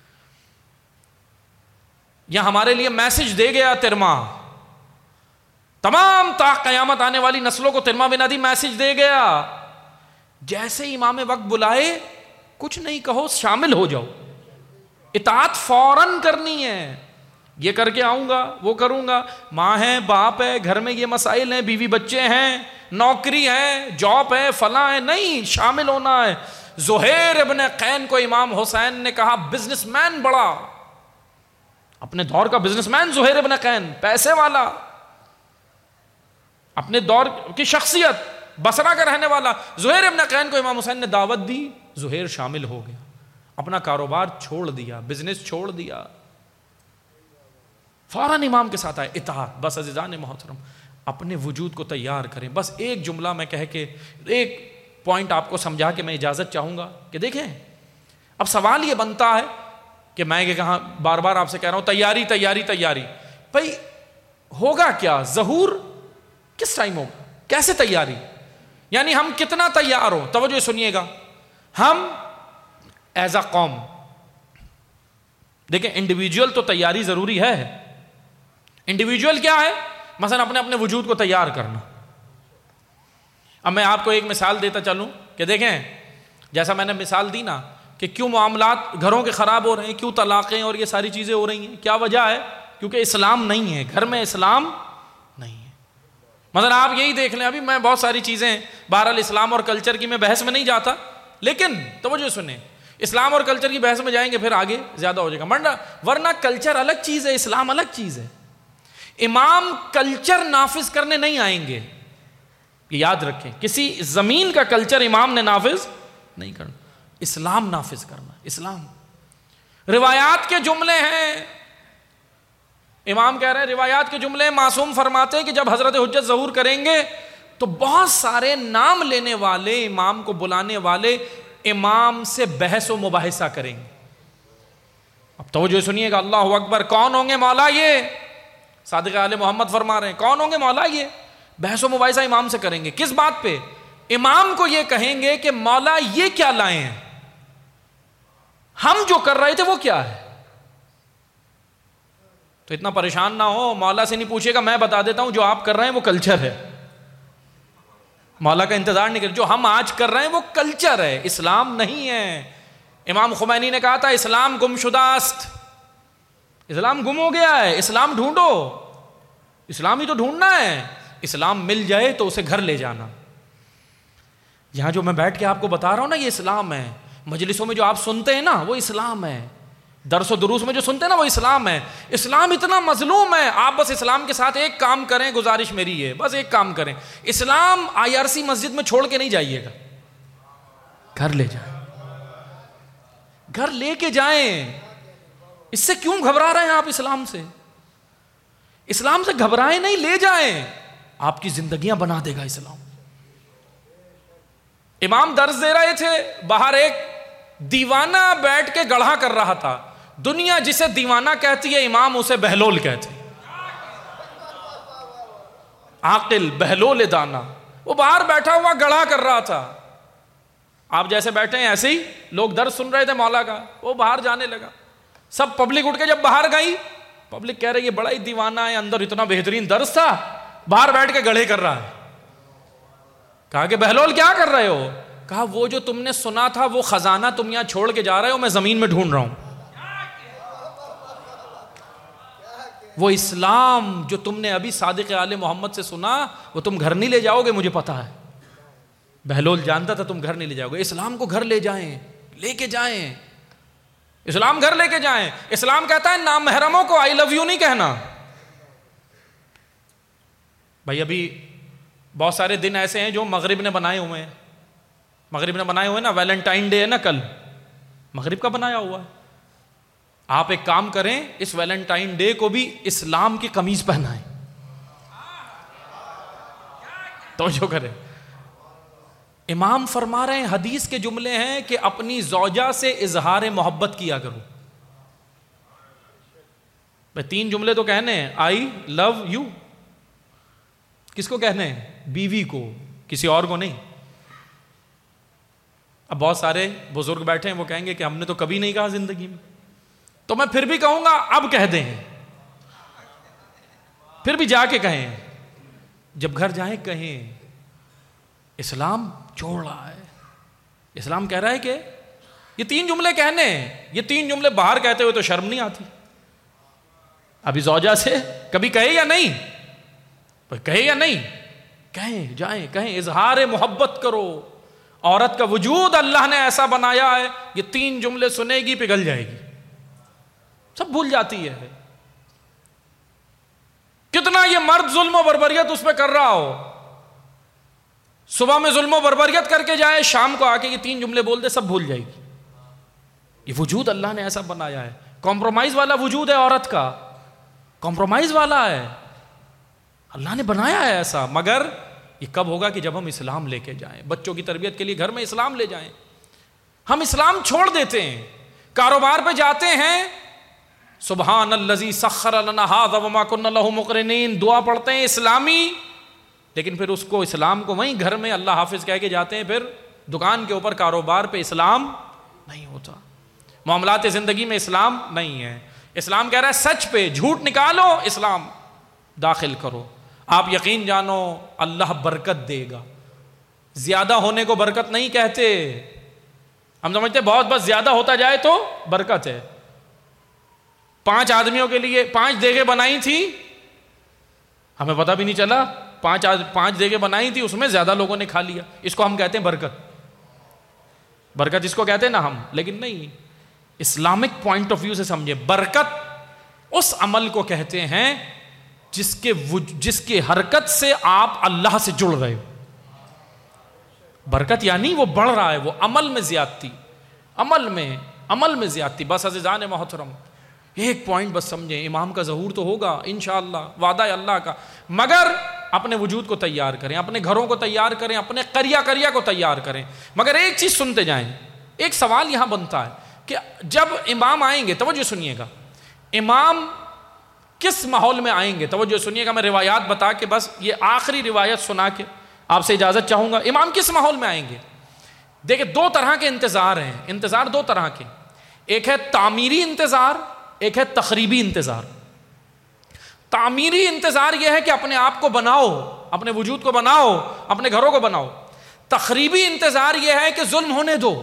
یہ ہمارے لیے میسج دے گیا ترما. تمام تا قیامت آنے والی نسلوں کو ترما بن عدی میسج دے گیا. جیسے امام وقت بلائے, کچھ نہیں کہو, شامل ہو جاؤ. اطاعت فوراً کرنی ہے. یہ کر کے آؤں گا، وہ کروں گا، ماں ہے، باپ ہے، گھر میں یہ مسائل ہیں، بیوی بچے ہیں، نوکری ہے، جاب ہے، فلاں ہے، نہیں، شامل ہونا ہے۔ زہیر ابن قین کو امام حسین نے کہا بزنس مین بڑا، اپنے دور کا بزنس مین زہیر ابن قین، پیسے والا، اپنے دور کی شخصیت، بصرہ کا رہنے والا زہیر ابن قین کو امام حسین نے دعوت دی، زہیر شامل ہو گیا، اپنا کاروبار چھوڑ دیا، بزنس چھوڑ دیا، فوراً امام کے ساتھ آئے، اطاعت۔ بس عزیزان محترم، اپنے وجود کو تیار کریں۔ بس ایک جملہ میں کہہ کے ایک پوائنٹ آپ کو سمجھا کے میں اجازت چاہوں گا کہ دیکھیں، اب سوال یہ بنتا ہے کہ میں یہ کہاں بار بار آپ سے کہہ رہا ہوں تیاری تیاری تیاری، بھائی ہوگا کیا؟ ظہور کس ٹائم ہوگا؟ کیسے تیاری؟ یعنی ہم کتنا تیار ہو؟ توجہ سنیے گا، ہم ایز اے قوم دیکھیں، انڈیویجول تو تیاری ضروری ہے۔ انڈیویجول کیا ہے؟ مثلا اپنے اپنے وجود کو تیار کرنا۔ اب میں آپ کو ایک مثال دیتا چلوں کہ دیکھیں، جیسا میں نے مثال دی نا کہ کیوں معاملات گھروں کے خراب ہو رہے ہیں، کیوں طلاقیں اور یہ ساری چیزیں ہو رہی ہیں، کیا وجہ ہے؟ کیونکہ اسلام نہیں ہے، گھر میں اسلام نہیں ہے۔ مثلا آپ یہی دیکھ لیں، ابھی میں بہت ساری چیزیں بہرحال اسلام اور کلچر کی میں بحث میں نہیں جاتا، لیکن توجہ سنیں، اسلام اور کلچر کی بحث میں جائیں گے پھر آگے زیادہ ہو جائے گا، ورنہ ورنہ کلچر الگ چیز ہے، اسلام الگ چیز ہے۔ امام کلچر نافذ کرنے نہیں آئیں گے، یہ یاد رکھیں، کسی زمین کا کلچر امام نے نافذ نہیں کرنا، اسلام نافذ کرنا۔ اسلام روایات کے جملے ہیں، امام کہہ رہے ہیں روایات کے جملے، معصوم فرماتے ہیں کہ جب حضرت حجت ظہور کریں گے تو بہت سارے نام لینے والے، امام کو بلانے والے امام سے بحث و مباحثہ کریں گے۔ اب توجہ سنیے گا، اللہ اکبر، کون ہوں گے مولا؟ یہ صادق آل محمد فرما رہے ہیں، کون ہوں گے مولا؟ یہ بحث و مباحثہ امام سے کریں گے۔ کس بات پہ؟ امام کو یہ کہیں گے کہ مولا یہ کیا لائے ہیں، ہم جو کر رہے تھے وہ کیا ہے؟ تو اتنا پریشان نہ ہو، مولا سے نہیں پوچھے گا، میں بتا دیتا ہوں جو آپ کر رہے ہیں وہ کلچر ہے، مولا کا انتظار نہیں کریں۔ جو ہم آج کر رہے ہیں وہ کلچر ہے، اسلام نہیں ہے۔ امام خمینی نے کہا تھا اسلام گم شدہ است، اسلام گم ہو گیا ہے، اسلام ڈھونڈو، اسلام ہی تو ڈھونڈنا ہے، اسلام مل جائے تو اسے گھر لے جانا۔ یہاں جو میں بیٹھ کے آپ کو بتا رہا ہوں نا، یہ اسلام ہے۔ مجلسوں میں جو آپ سنتے ہیں نا وہ اسلام ہے، درس و دروس میں جو سنتے ہیں نا وہ اسلام ہے۔ اسلام اتنا مظلوم ہے، آپ بس اسلام کے ساتھ ایک کام کریں، گزارش میری ہے، بس ایک کام کریں، اسلام آئی آر سی مسجد میں چھوڑ کے نہیں جائیے گا، گھر لے جائیں، گھر لے کے جائیں۔ اس سے کیوں گھبرا رہے ہیں آپ؟ اسلام سے اسلام سے گھبرائیں نہیں، لے جائیں، آپ کی زندگیاں بنا دے گا اسلام۔ امام درس دے رہے تھے، باہر ایک دیوانہ بیٹھ کے گڑھا کر رہا تھا۔ دنیا جسے دیوانہ کہتی ہے، امام اسے بہلول کہتے ہیں، عاقل، بہلول دانا۔ وہ باہر بیٹھا ہوا گڑھا کر رہا تھا، آپ جیسے بیٹھے ہیں ایسے ہی لوگ درس سن رہے تھے مولا کا، وہ باہر جانے لگا۔ سب پبلک اٹھ کے جب باہر گئی، پبلک کہہ رہی ہے بڑا ہی دیوانہ ہے، اندر اتنا بہترین درس تھا، باہر بیٹھ کے گڑھے کر رہا ہے۔ کہا کہ بہلول کیا کر رہے ہو؟ کہا وہ جو تم نے سنا تھا وہ خزانہ تم یہاں چھوڑ کے جا رہے ہو، میں زمین میں ڈھونڈ رہا ہوں۔ وہ اسلام جو تم نے ابھی صادق آل محمد سے سنا وہ تم گھر نہیں لے جاؤ گے، مجھے پتا ہے۔ بہلول جانتا تھا تم گھر نہیں لے جاؤ گے۔ اسلام کو گھر لے جائیں، لے کے جائیں، اسلام گھر لے کے جائیں۔ اسلام کہتا ہے نامحرموں کو آئی لو یو نہیں کہنا۔ بھائی ابھی بہت سارے دن ایسے ہیں جو مغرب نے بنائے ہوئے ہیں، مغرب نے بنائے ہوئے ہیں نا، ویلنٹائن ڈے ہے نا کل، مغرب کا بنایا ہوا ہے۔ آپ ایک کام کریں، اس ویلنٹائن ڈے کو بھی اسلام کی قمیض پہنائیں، توجہ کریں۔ امام فرما رہے ہیں، حدیث کے جملے ہیں کہ اپنی زوجہ سے اظہار محبت کیا کرو۔ بھائی تین جملے تو کہنے ہیں، آئی لو یو، کس کو کہنے ہیں؟ بیوی کو، کسی اور کو نہیں۔ اب بہت سارے بزرگ بیٹھے ہیں، وہ کہیں گے کہ ہم نے تو کبھی نہیں کہا زندگی میں، تو میں پھر بھی کہوں گا اب کہہ دیں، پھر بھی جا کے کہیں، جب گھر جائیں کہیں اسلام چھوڑ رہا ہے، اسلام کہہ رہا ہے کہ یہ تین جملے کہنے ہیں۔ یہ تین جملے باہر کہتے ہوئے تو شرم نہیں آتی، ابھی زوجہ سے کبھی کہے یا نہیں؟ کہے یا نہیں؟ کہیں، جائیں کہیں، اظہار محبت کرو. عورت کا وجود اللہ نے ایسا بنایا ہے، یہ تین جملے سنے گی پگھل جائے گی، سب بھول جاتی ہے. کتنا یہ مرد ظلم و بربریت اس پہ کر رہا ہو، صبح میں ظلم و بربریت کر کے جائے، شام کو آ کے یہ تین جملے بول دے، سب بھول جائے گی. یہ وجود اللہ نے ایسا بنایا ہے. کمپرومائز والا وجود ہے عورت کا، کمپرومائز والا ہے، اللہ نے بنایا ہے ایسا. مگر یہ کب ہوگا؟ کہ جب ہم اسلام لے کے جائیں، بچوں کی تربیت کے لیے گھر میں اسلام لے جائیں. ہم اسلام چھوڑ دیتے ہیں، کاروبار پہ جاتے ہیں، سبحان الذی سخر لنا ھذا وما كنا له مقرنین، دعا پڑھتے ہیں اسلامی، لیکن پھر اس کو اسلام کو وہیں گھر میں اللہ حافظ کہہ کے جاتے ہیں، پھر دکان کے اوپر کاروبار پہ اسلام نہیں ہوتا، معاملات زندگی میں اسلام نہیں ہے. اسلام کہہ رہا ہے سچ پہ جھوٹ نکالو، اسلام داخل کرو. آپ یقین جانو اللہ برکت دے گا. زیادہ ہونے کو برکت نہیں کہتے، ہم سمجھتے بہت بس زیادہ ہوتا جائے تو برکت ہے. پانچ آدمیوں کے لیے پانچ دیگیں بنائی تھی، ہمیں پتہ بھی نہیں چلا، پانچ پانچ دیگیں بنائی تھی، اس میں زیادہ لوگوں نے کھا لیا. اس کو ہم کہتے ہیں برکت، برکت اس کو کہتے ہیں نا ہم. لیکن نہیں، اسلامک پوائنٹ آف ویو سے سمجھے، برکت اس عمل کو کہتے ہیں جس کے جس کی حرکت سے آپ اللہ سے جڑ رہے ہو. برکت یعنی وہ بڑھ رہا ہے، وہ عمل میں زیادتی، عمل میں عمل میں زیادتی. بس عزیزان محترم ایک پوائنٹ بس سمجھیں، امام کا ظہور تو ہوگا انشاءاللہ، وعدہ ہے اللہ کا، مگر اپنے وجود کو تیار کریں، اپنے گھروں کو تیار کریں، اپنے قریہ قریہ کو تیار کریں. مگر ایک چیز سنتے جائیں، ایک سوال یہاں بنتا ہے کہ جب امام آئیں گے، توجہ سنیے گا، امام کس ماحول میں آئیں گے؟ توجہ سنیے گا، میں روایات بتا کے بس یہ آخری روایت سنا کے آپ سے اجازت چاہوں گا. امام کس ماحول میں آئیں گے؟ دیکھیں دو طرح کے انتظار ہیں، انتظار دو طرح کے، ایک ہے تعمیری انتظار، ایک ہے تخریبی انتظار. تعمیری انتظار یہ ہے کہ اپنے آپ کو بناؤ، اپنے وجود کو بناؤ، اپنے گھروں کو بناؤ. تخریبی انتظار یہ ہے کہ ظلم ہونے دو.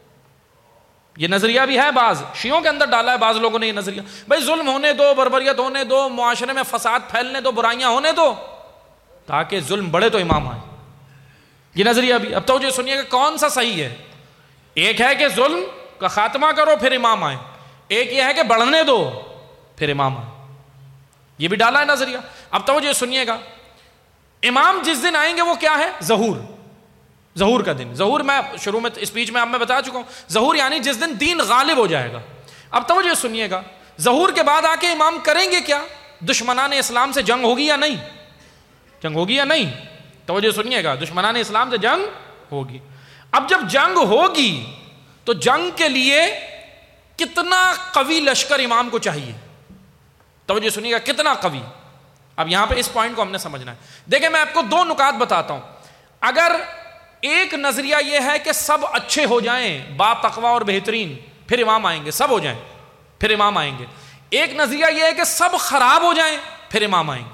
یہ نظریہ بھی ہے، بعض شیعوں کے اندر ڈالا ہے بعض لوگوں نے یہ نظریہ، بھائی ظلم ہونے دو، بربریت ہونے دو، معاشرے میں فساد پھیلنے دو، برائیاں ہونے دو تاکہ ظلم بڑھے تو امام آئے. یہ نظریہ بھی. اب تو جو سنیے گا کون سا صحیح ہے؟ ایک ہے کہ ظلم کا خاتمہ کرو پھر امام آئے، ایک یہ ہے کہ بڑھنے دو پھر امام آئے. یہ بھی ڈالا ہے نظریہ. اب تو جو سنیے گا، امام جس دن آئیں گے وہ کیا ہے؟ ظہور، ظہور کا دن. ظہور میں شروع میں اسپیچ میں آپ میں بتا چکا ہوں، ظہور یعنی جس دن دین غالب ہو جائے گا. اب توجہ سنیے گا، ظہور کے بعد آ کے امام کریں گے کیا؟ دشمنان اسلام سے جنگ ہوگی یا نہیں؟ جنگ ہوگی یا نہیں؟ توجہ سنیے گا، دشمنان اسلام سے جنگ ہوگی. اب جب جنگ ہوگی تو جنگ کے لیے کتنا قوی لشکر امام کو چاہیے؟ توجہ سنیے گا، کتنا قوی. اب یہاں پہ اس پوائنٹ کو ہم نے سمجھنا ہے. دیکھیں میں آپ کو دو نکات بتاتا ہوں. اگر ایک نظریہ یہ ہے کہ سب اچھے ہو جائیں، با تقوی اور بہترین، پھر امام آئیں گے، سب ہو جائیں پھر امام آئیں گے. ایک نظریہ یہ ہے کہ سب خراب ہو جائیں پھر امام آئیں گے.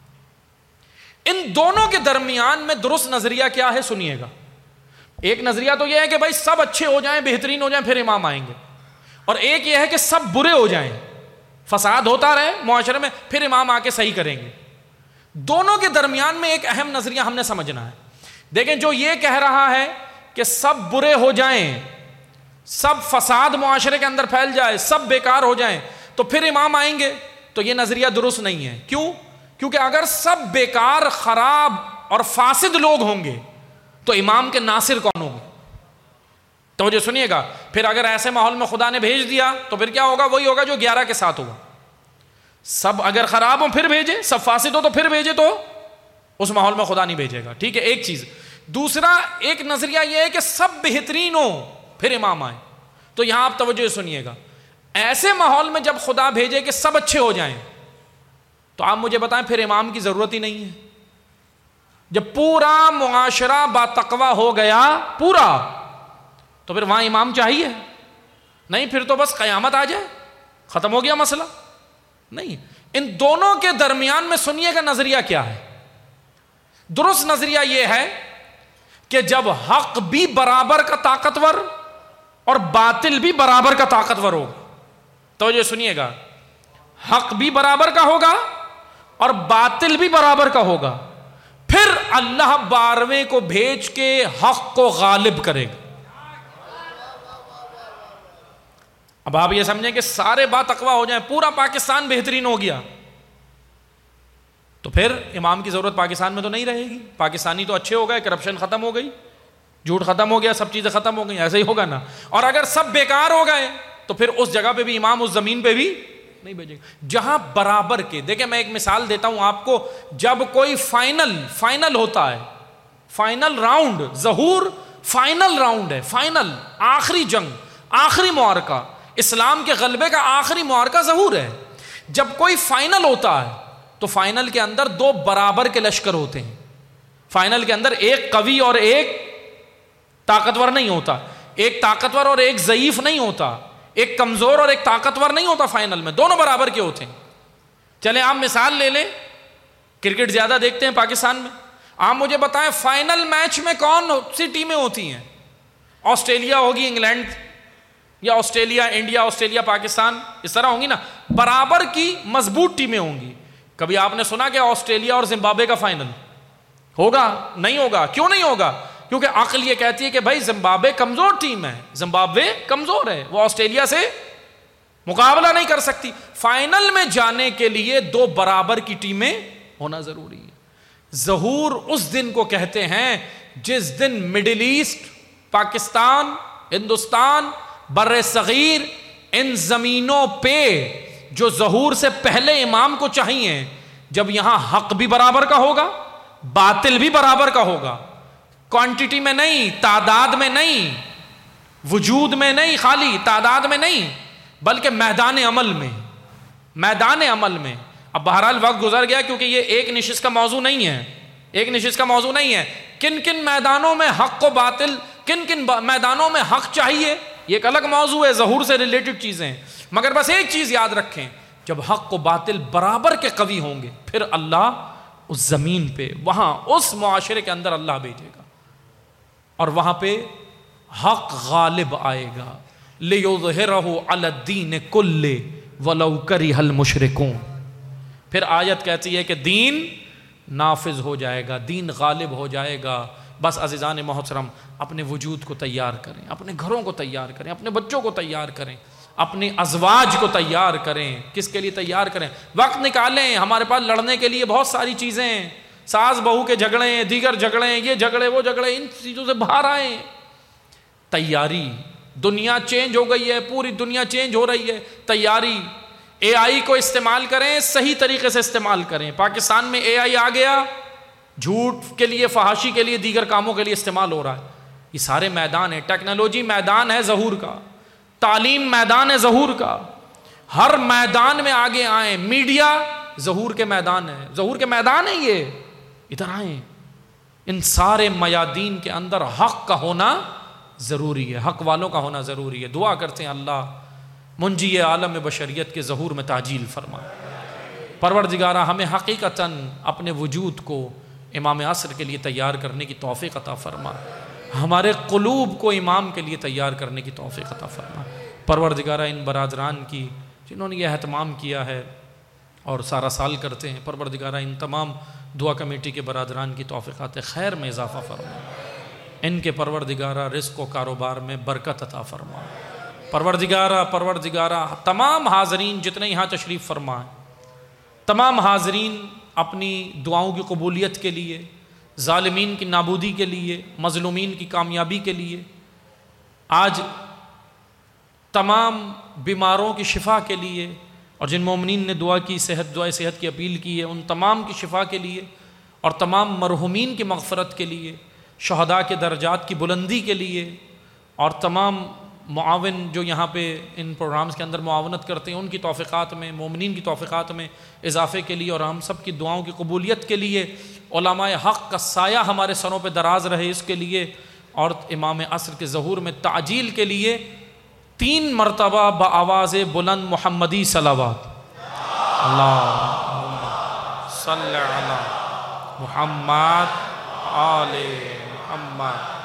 ان دونوں کے درمیان میں درست نظریہ کیا ہے؟ سنیے گا. ایک نظریہ تو یہ ہے کہ بھائی سب اچھے ہو جائیں، بہترین ہو جائیں پھر امام آئیں گے، اور ایک یہ ہے کہ سب برے ہو جائیں، فساد ہوتا رہے معاشرے میں، پھر امام آ کے صحیح کریں گے. دونوں کے درمیان میں ایک اہم نظریہ ہم نے سمجھنا ہے. دیکھیں جو یہ کہہ رہا ہے کہ سب برے ہو جائیں، سب فساد معاشرے کے اندر پھیل جائے، سب بیکار ہو جائیں تو پھر امام آئیں گے، تو یہ نظریہ درست نہیں ہے. کیوں؟ کیونکہ اگر سب بیکار، خراب اور فاسد لوگ ہوں گے تو امام کے ناصر کون ہوں گے؟ توجہ سنیے گا. پھر اگر ایسے ماحول میں خدا نے بھیج دیا تو پھر کیا ہوگا؟ وہی ہوگا جو گیارہ کے ساتھ ہوگا. سب اگر خراب ہوں پھر بھیجے، سب فاسد ہو تو پھر بھیجے، تو اس ماحول میں خدا نہیں بھیجے گا. ٹھیک ہے، ایک چیز. دوسرا ایک نظریہ یہ ہے کہ سب بہترین ہو پھر امام آئے. تو یہاں آپ توجہ سنیے گا، ایسے ماحول میں جب خدا بھیجے کہ سب اچھے ہو جائیں تو آپ مجھے بتائیں پھر امام کی ضرورت ہی نہیں ہے. جب پورا معاشرہ با تقوی ہو گیا پورا، تو پھر وہاں امام چاہیے نہیں؟ پھر تو بس قیامت آ جائے، ختم ہو گیا مسئلہ. نہیں، ان دونوں کے درمیان میں سنیے گا نظریہ کیا ہے. درست نظریہ یہ ہے کہ جب حق بھی برابر کا طاقتور اور باطل بھی برابر کا طاقتور ہو. توجہ سنیے گا، حق بھی برابر کا ہوگا اور باطل بھی برابر کا ہوگا، پھر اللہ بارہویں کو بھیج کے حق کو غالب کرے گا۔ اب آپ یہ سمجھیں کہ سارے بات اقوا ہو جائیں، پورا پاکستان بہترین ہو گیا، تو پھر امام کی ضرورت پاکستان میں تو نہیں رہے گی، پاکستانی تو اچھے ہو گئے، کرپشن ختم ہو گئی، جھوٹ ختم ہو گیا، سب چیزیں ختم ہو گئی، ایسے ہی ہوگا نا۔ اور اگر سب بیکار ہو گئے تو پھر اس جگہ پہ بھی امام اس زمین پہ بھی نہیں بھیجے گا۔ جہاں برابر کے، دیکھیں میں ایک مثال دیتا ہوں آپ کو، جب کوئی فائنل فائنل ہوتا ہے، فائنل راؤنڈ، ظہور فائنل راؤنڈ ہے، فائنل آخری جنگ، آخری معرکہ، اسلام کے غلبے کا آخری معرکہ ظہور ہے۔ جب کوئی فائنل ہوتا ہے تو فائنل کے اندر دو برابر کے لشکر ہوتے ہیں، فائنل کے اندر ایک قوی اور ایک طاقتور نہیں ہوتا، ایک طاقتور اور ایک ضعیف نہیں ہوتا، ایک کمزور اور ایک طاقتور نہیں ہوتا، فائنل میں دونوں برابر کے ہوتے ہیں۔ چلیں آپ مثال لے لیں، کرکٹ زیادہ دیکھتے ہیں پاکستان میں، آپ مجھے بتائیں فائنل میچ میں کون سی ٹیمیں ہوتی ہیں؟ آسٹریلیا ہوگی انگلینڈ، یا آسٹریلیا انڈیا، آسٹریلیا پاکستان، اس طرح ہوں گی نا، برابر کی مضبوط ٹیمیں ہوں گی۔ کبھی آپ نے سنا کہ آسٹریلیا اور زمبابوے کا فائنل ہوگا؟ نہیں ہوگا۔ کیوں نہیں ہوگا؟ کیونکہ عقل یہ کہتی ہے کہ بھائی زمبابوے کمزور ٹیم ہے، زمبابوے کمزور ہے، وہ آسٹریلیا سے مقابلہ نہیں کر سکتی۔ فائنل میں جانے کے لیے دو برابر کی ٹیمیں ہونا ضروری ہے۔ ظہور اس دن کو کہتے ہیں جس دن مڈل ایسٹ، پاکستان، ہندوستان، بر صغیر، ان زمینوں پہ جو ظہور سے پہلے امام کو چاہیے، جب یہاں حق بھی برابر کا ہوگا، باطل بھی برابر کا ہوگا، کوانٹٹی میں نہیں، تعداد میں نہیں، وجود میں نہیں، خالی تعداد میں نہیں، بلکہ میدان عمل میں، میدان عمل میں۔ اب بہرحال وقت گزر گیا، کیونکہ یہ ایک نشست کا موضوع نہیں ہے، ایک نشست کا موضوع نہیں ہے۔ کن کن میدانوں میں حق و باطل، کن کن میدانوں میں حق چاہیے، یہ ایک الگ موضوع ہے، ظہور سے ریلیٹڈ چیزیں۔ مگر بس ایک چیز یاد رکھیں، جب حق و باطل برابر کے قوی ہوں گے، پھر اللہ اس زمین پہ، وہاں اس معاشرے کے اندر اللہ بھیجے گا، اور وہاں پہ حق غالب آئے گا۔ لِيُظْهِرَهُ عَلَى الدِّينِ كُلِّهِ وَلَوْ كَرِهَ الْمُشْرِكُونَ۔ پھر آیت کہتی ہے کہ دین نافذ ہو جائے گا، دین غالب ہو جائے گا۔ بس عزیزان محترم، اپنے وجود کو تیار کریں، اپنے گھروں کو تیار کریں، اپنے بچوں کو تیار کریں، اپنے ازواج کو تیار کریں۔ کس کے لیے تیار کریں؟ وقت نکالیں، ہمارے پاس لڑنے کے لیے بہت ساری چیزیں ہیں، ساس بہو کے جھگڑے ہیں، دیگر جھگڑے ہیں، یہ جھگڑے وہ جھگڑے، ان چیزوں سے باہر آئیں۔ تیاری، دنیا چینج ہو گئی ہے، پوری دنیا چینج ہو رہی ہے، تیاری۔ اے آئی کو استعمال کریں، صحیح طریقے سے استعمال کریں۔ پاکستان میں اے آئی آ گیا، جھوٹ کے لیے، فحاشی کے لیے، دیگر کاموں کے لیے استعمال ہو رہا ہے۔ یہ سارے میدان ہیں، ٹیکنالوجی میدان ہے ظہور کا، تعلیم میدان ہے ظہور کا، ہر میدان میں آگے آئیں۔ میڈیا ظہور کے میدان ہے، ظہور کے میدان ہے، یہ ادھر آئیں۔ ان سارے میادین کے اندر حق کا ہونا ضروری ہے، حق والوں کا ہونا ضروری ہے۔ دعا کرتے ہیں اللہ منجی عالم بشریت کے ظہور میں تعجیل فرما۔ پروردگارہ ہمیں حقیقتاً اپنے وجود کو امام عصر کے لیے تیار کرنے کی توفیق عطا فرما، ہمارے قلوب کو امام کے لیے تیار کرنے کی توفیق عطا فرما۔ پروردگارہ ان برادران کی جنہوں نے یہ اہتمام کیا ہے اور سارا سال کرتے ہیں، پروردگارہ ان تمام دعا کمیٹی کے برادران کی توفیقات خیر میں اضافہ فرما، ان کے پروردگارہ رزق و کاروبار میں برکت عطا فرما۔ پروردگارہ پروردگارہ تمام حاضرین جتنے یہاں تشریف فرما ہیں، تمام حاضرین اپنی دعاؤں کی قبولیت کے لیے، ظالمین کی نابودی کے لیے، مظلومین کی کامیابی کے لیے، آج تمام بیماروں کی شفا کے لیے، اور جن مومنین نے دعا کی، صحت دعائے صحت کی اپیل کی ہے، ان تمام کی شفا کے لیے، اور تمام مرحومین کی مغفرت کے لیے، شہداء کے درجات کی بلندی کے لیے، اور تمام معاون جو یہاں پہ ان پروگرامز کے اندر معاونت کرتے ہیں، ان کی توفیقات میں، مومنین کی توفیقات میں اضافے کے لیے، اور ہم سب کی دعاؤں کی قبولیت کے لیے، علماء حق کا سایہ ہمارے سروں پہ دراز رہے اس کے لیے، اور امام عصر کے ظہور میں تعجیل کے لیے تین مرتبہ بآواز بلند محمدی صلوات، اللہم صلی علی محمد آل محمد۔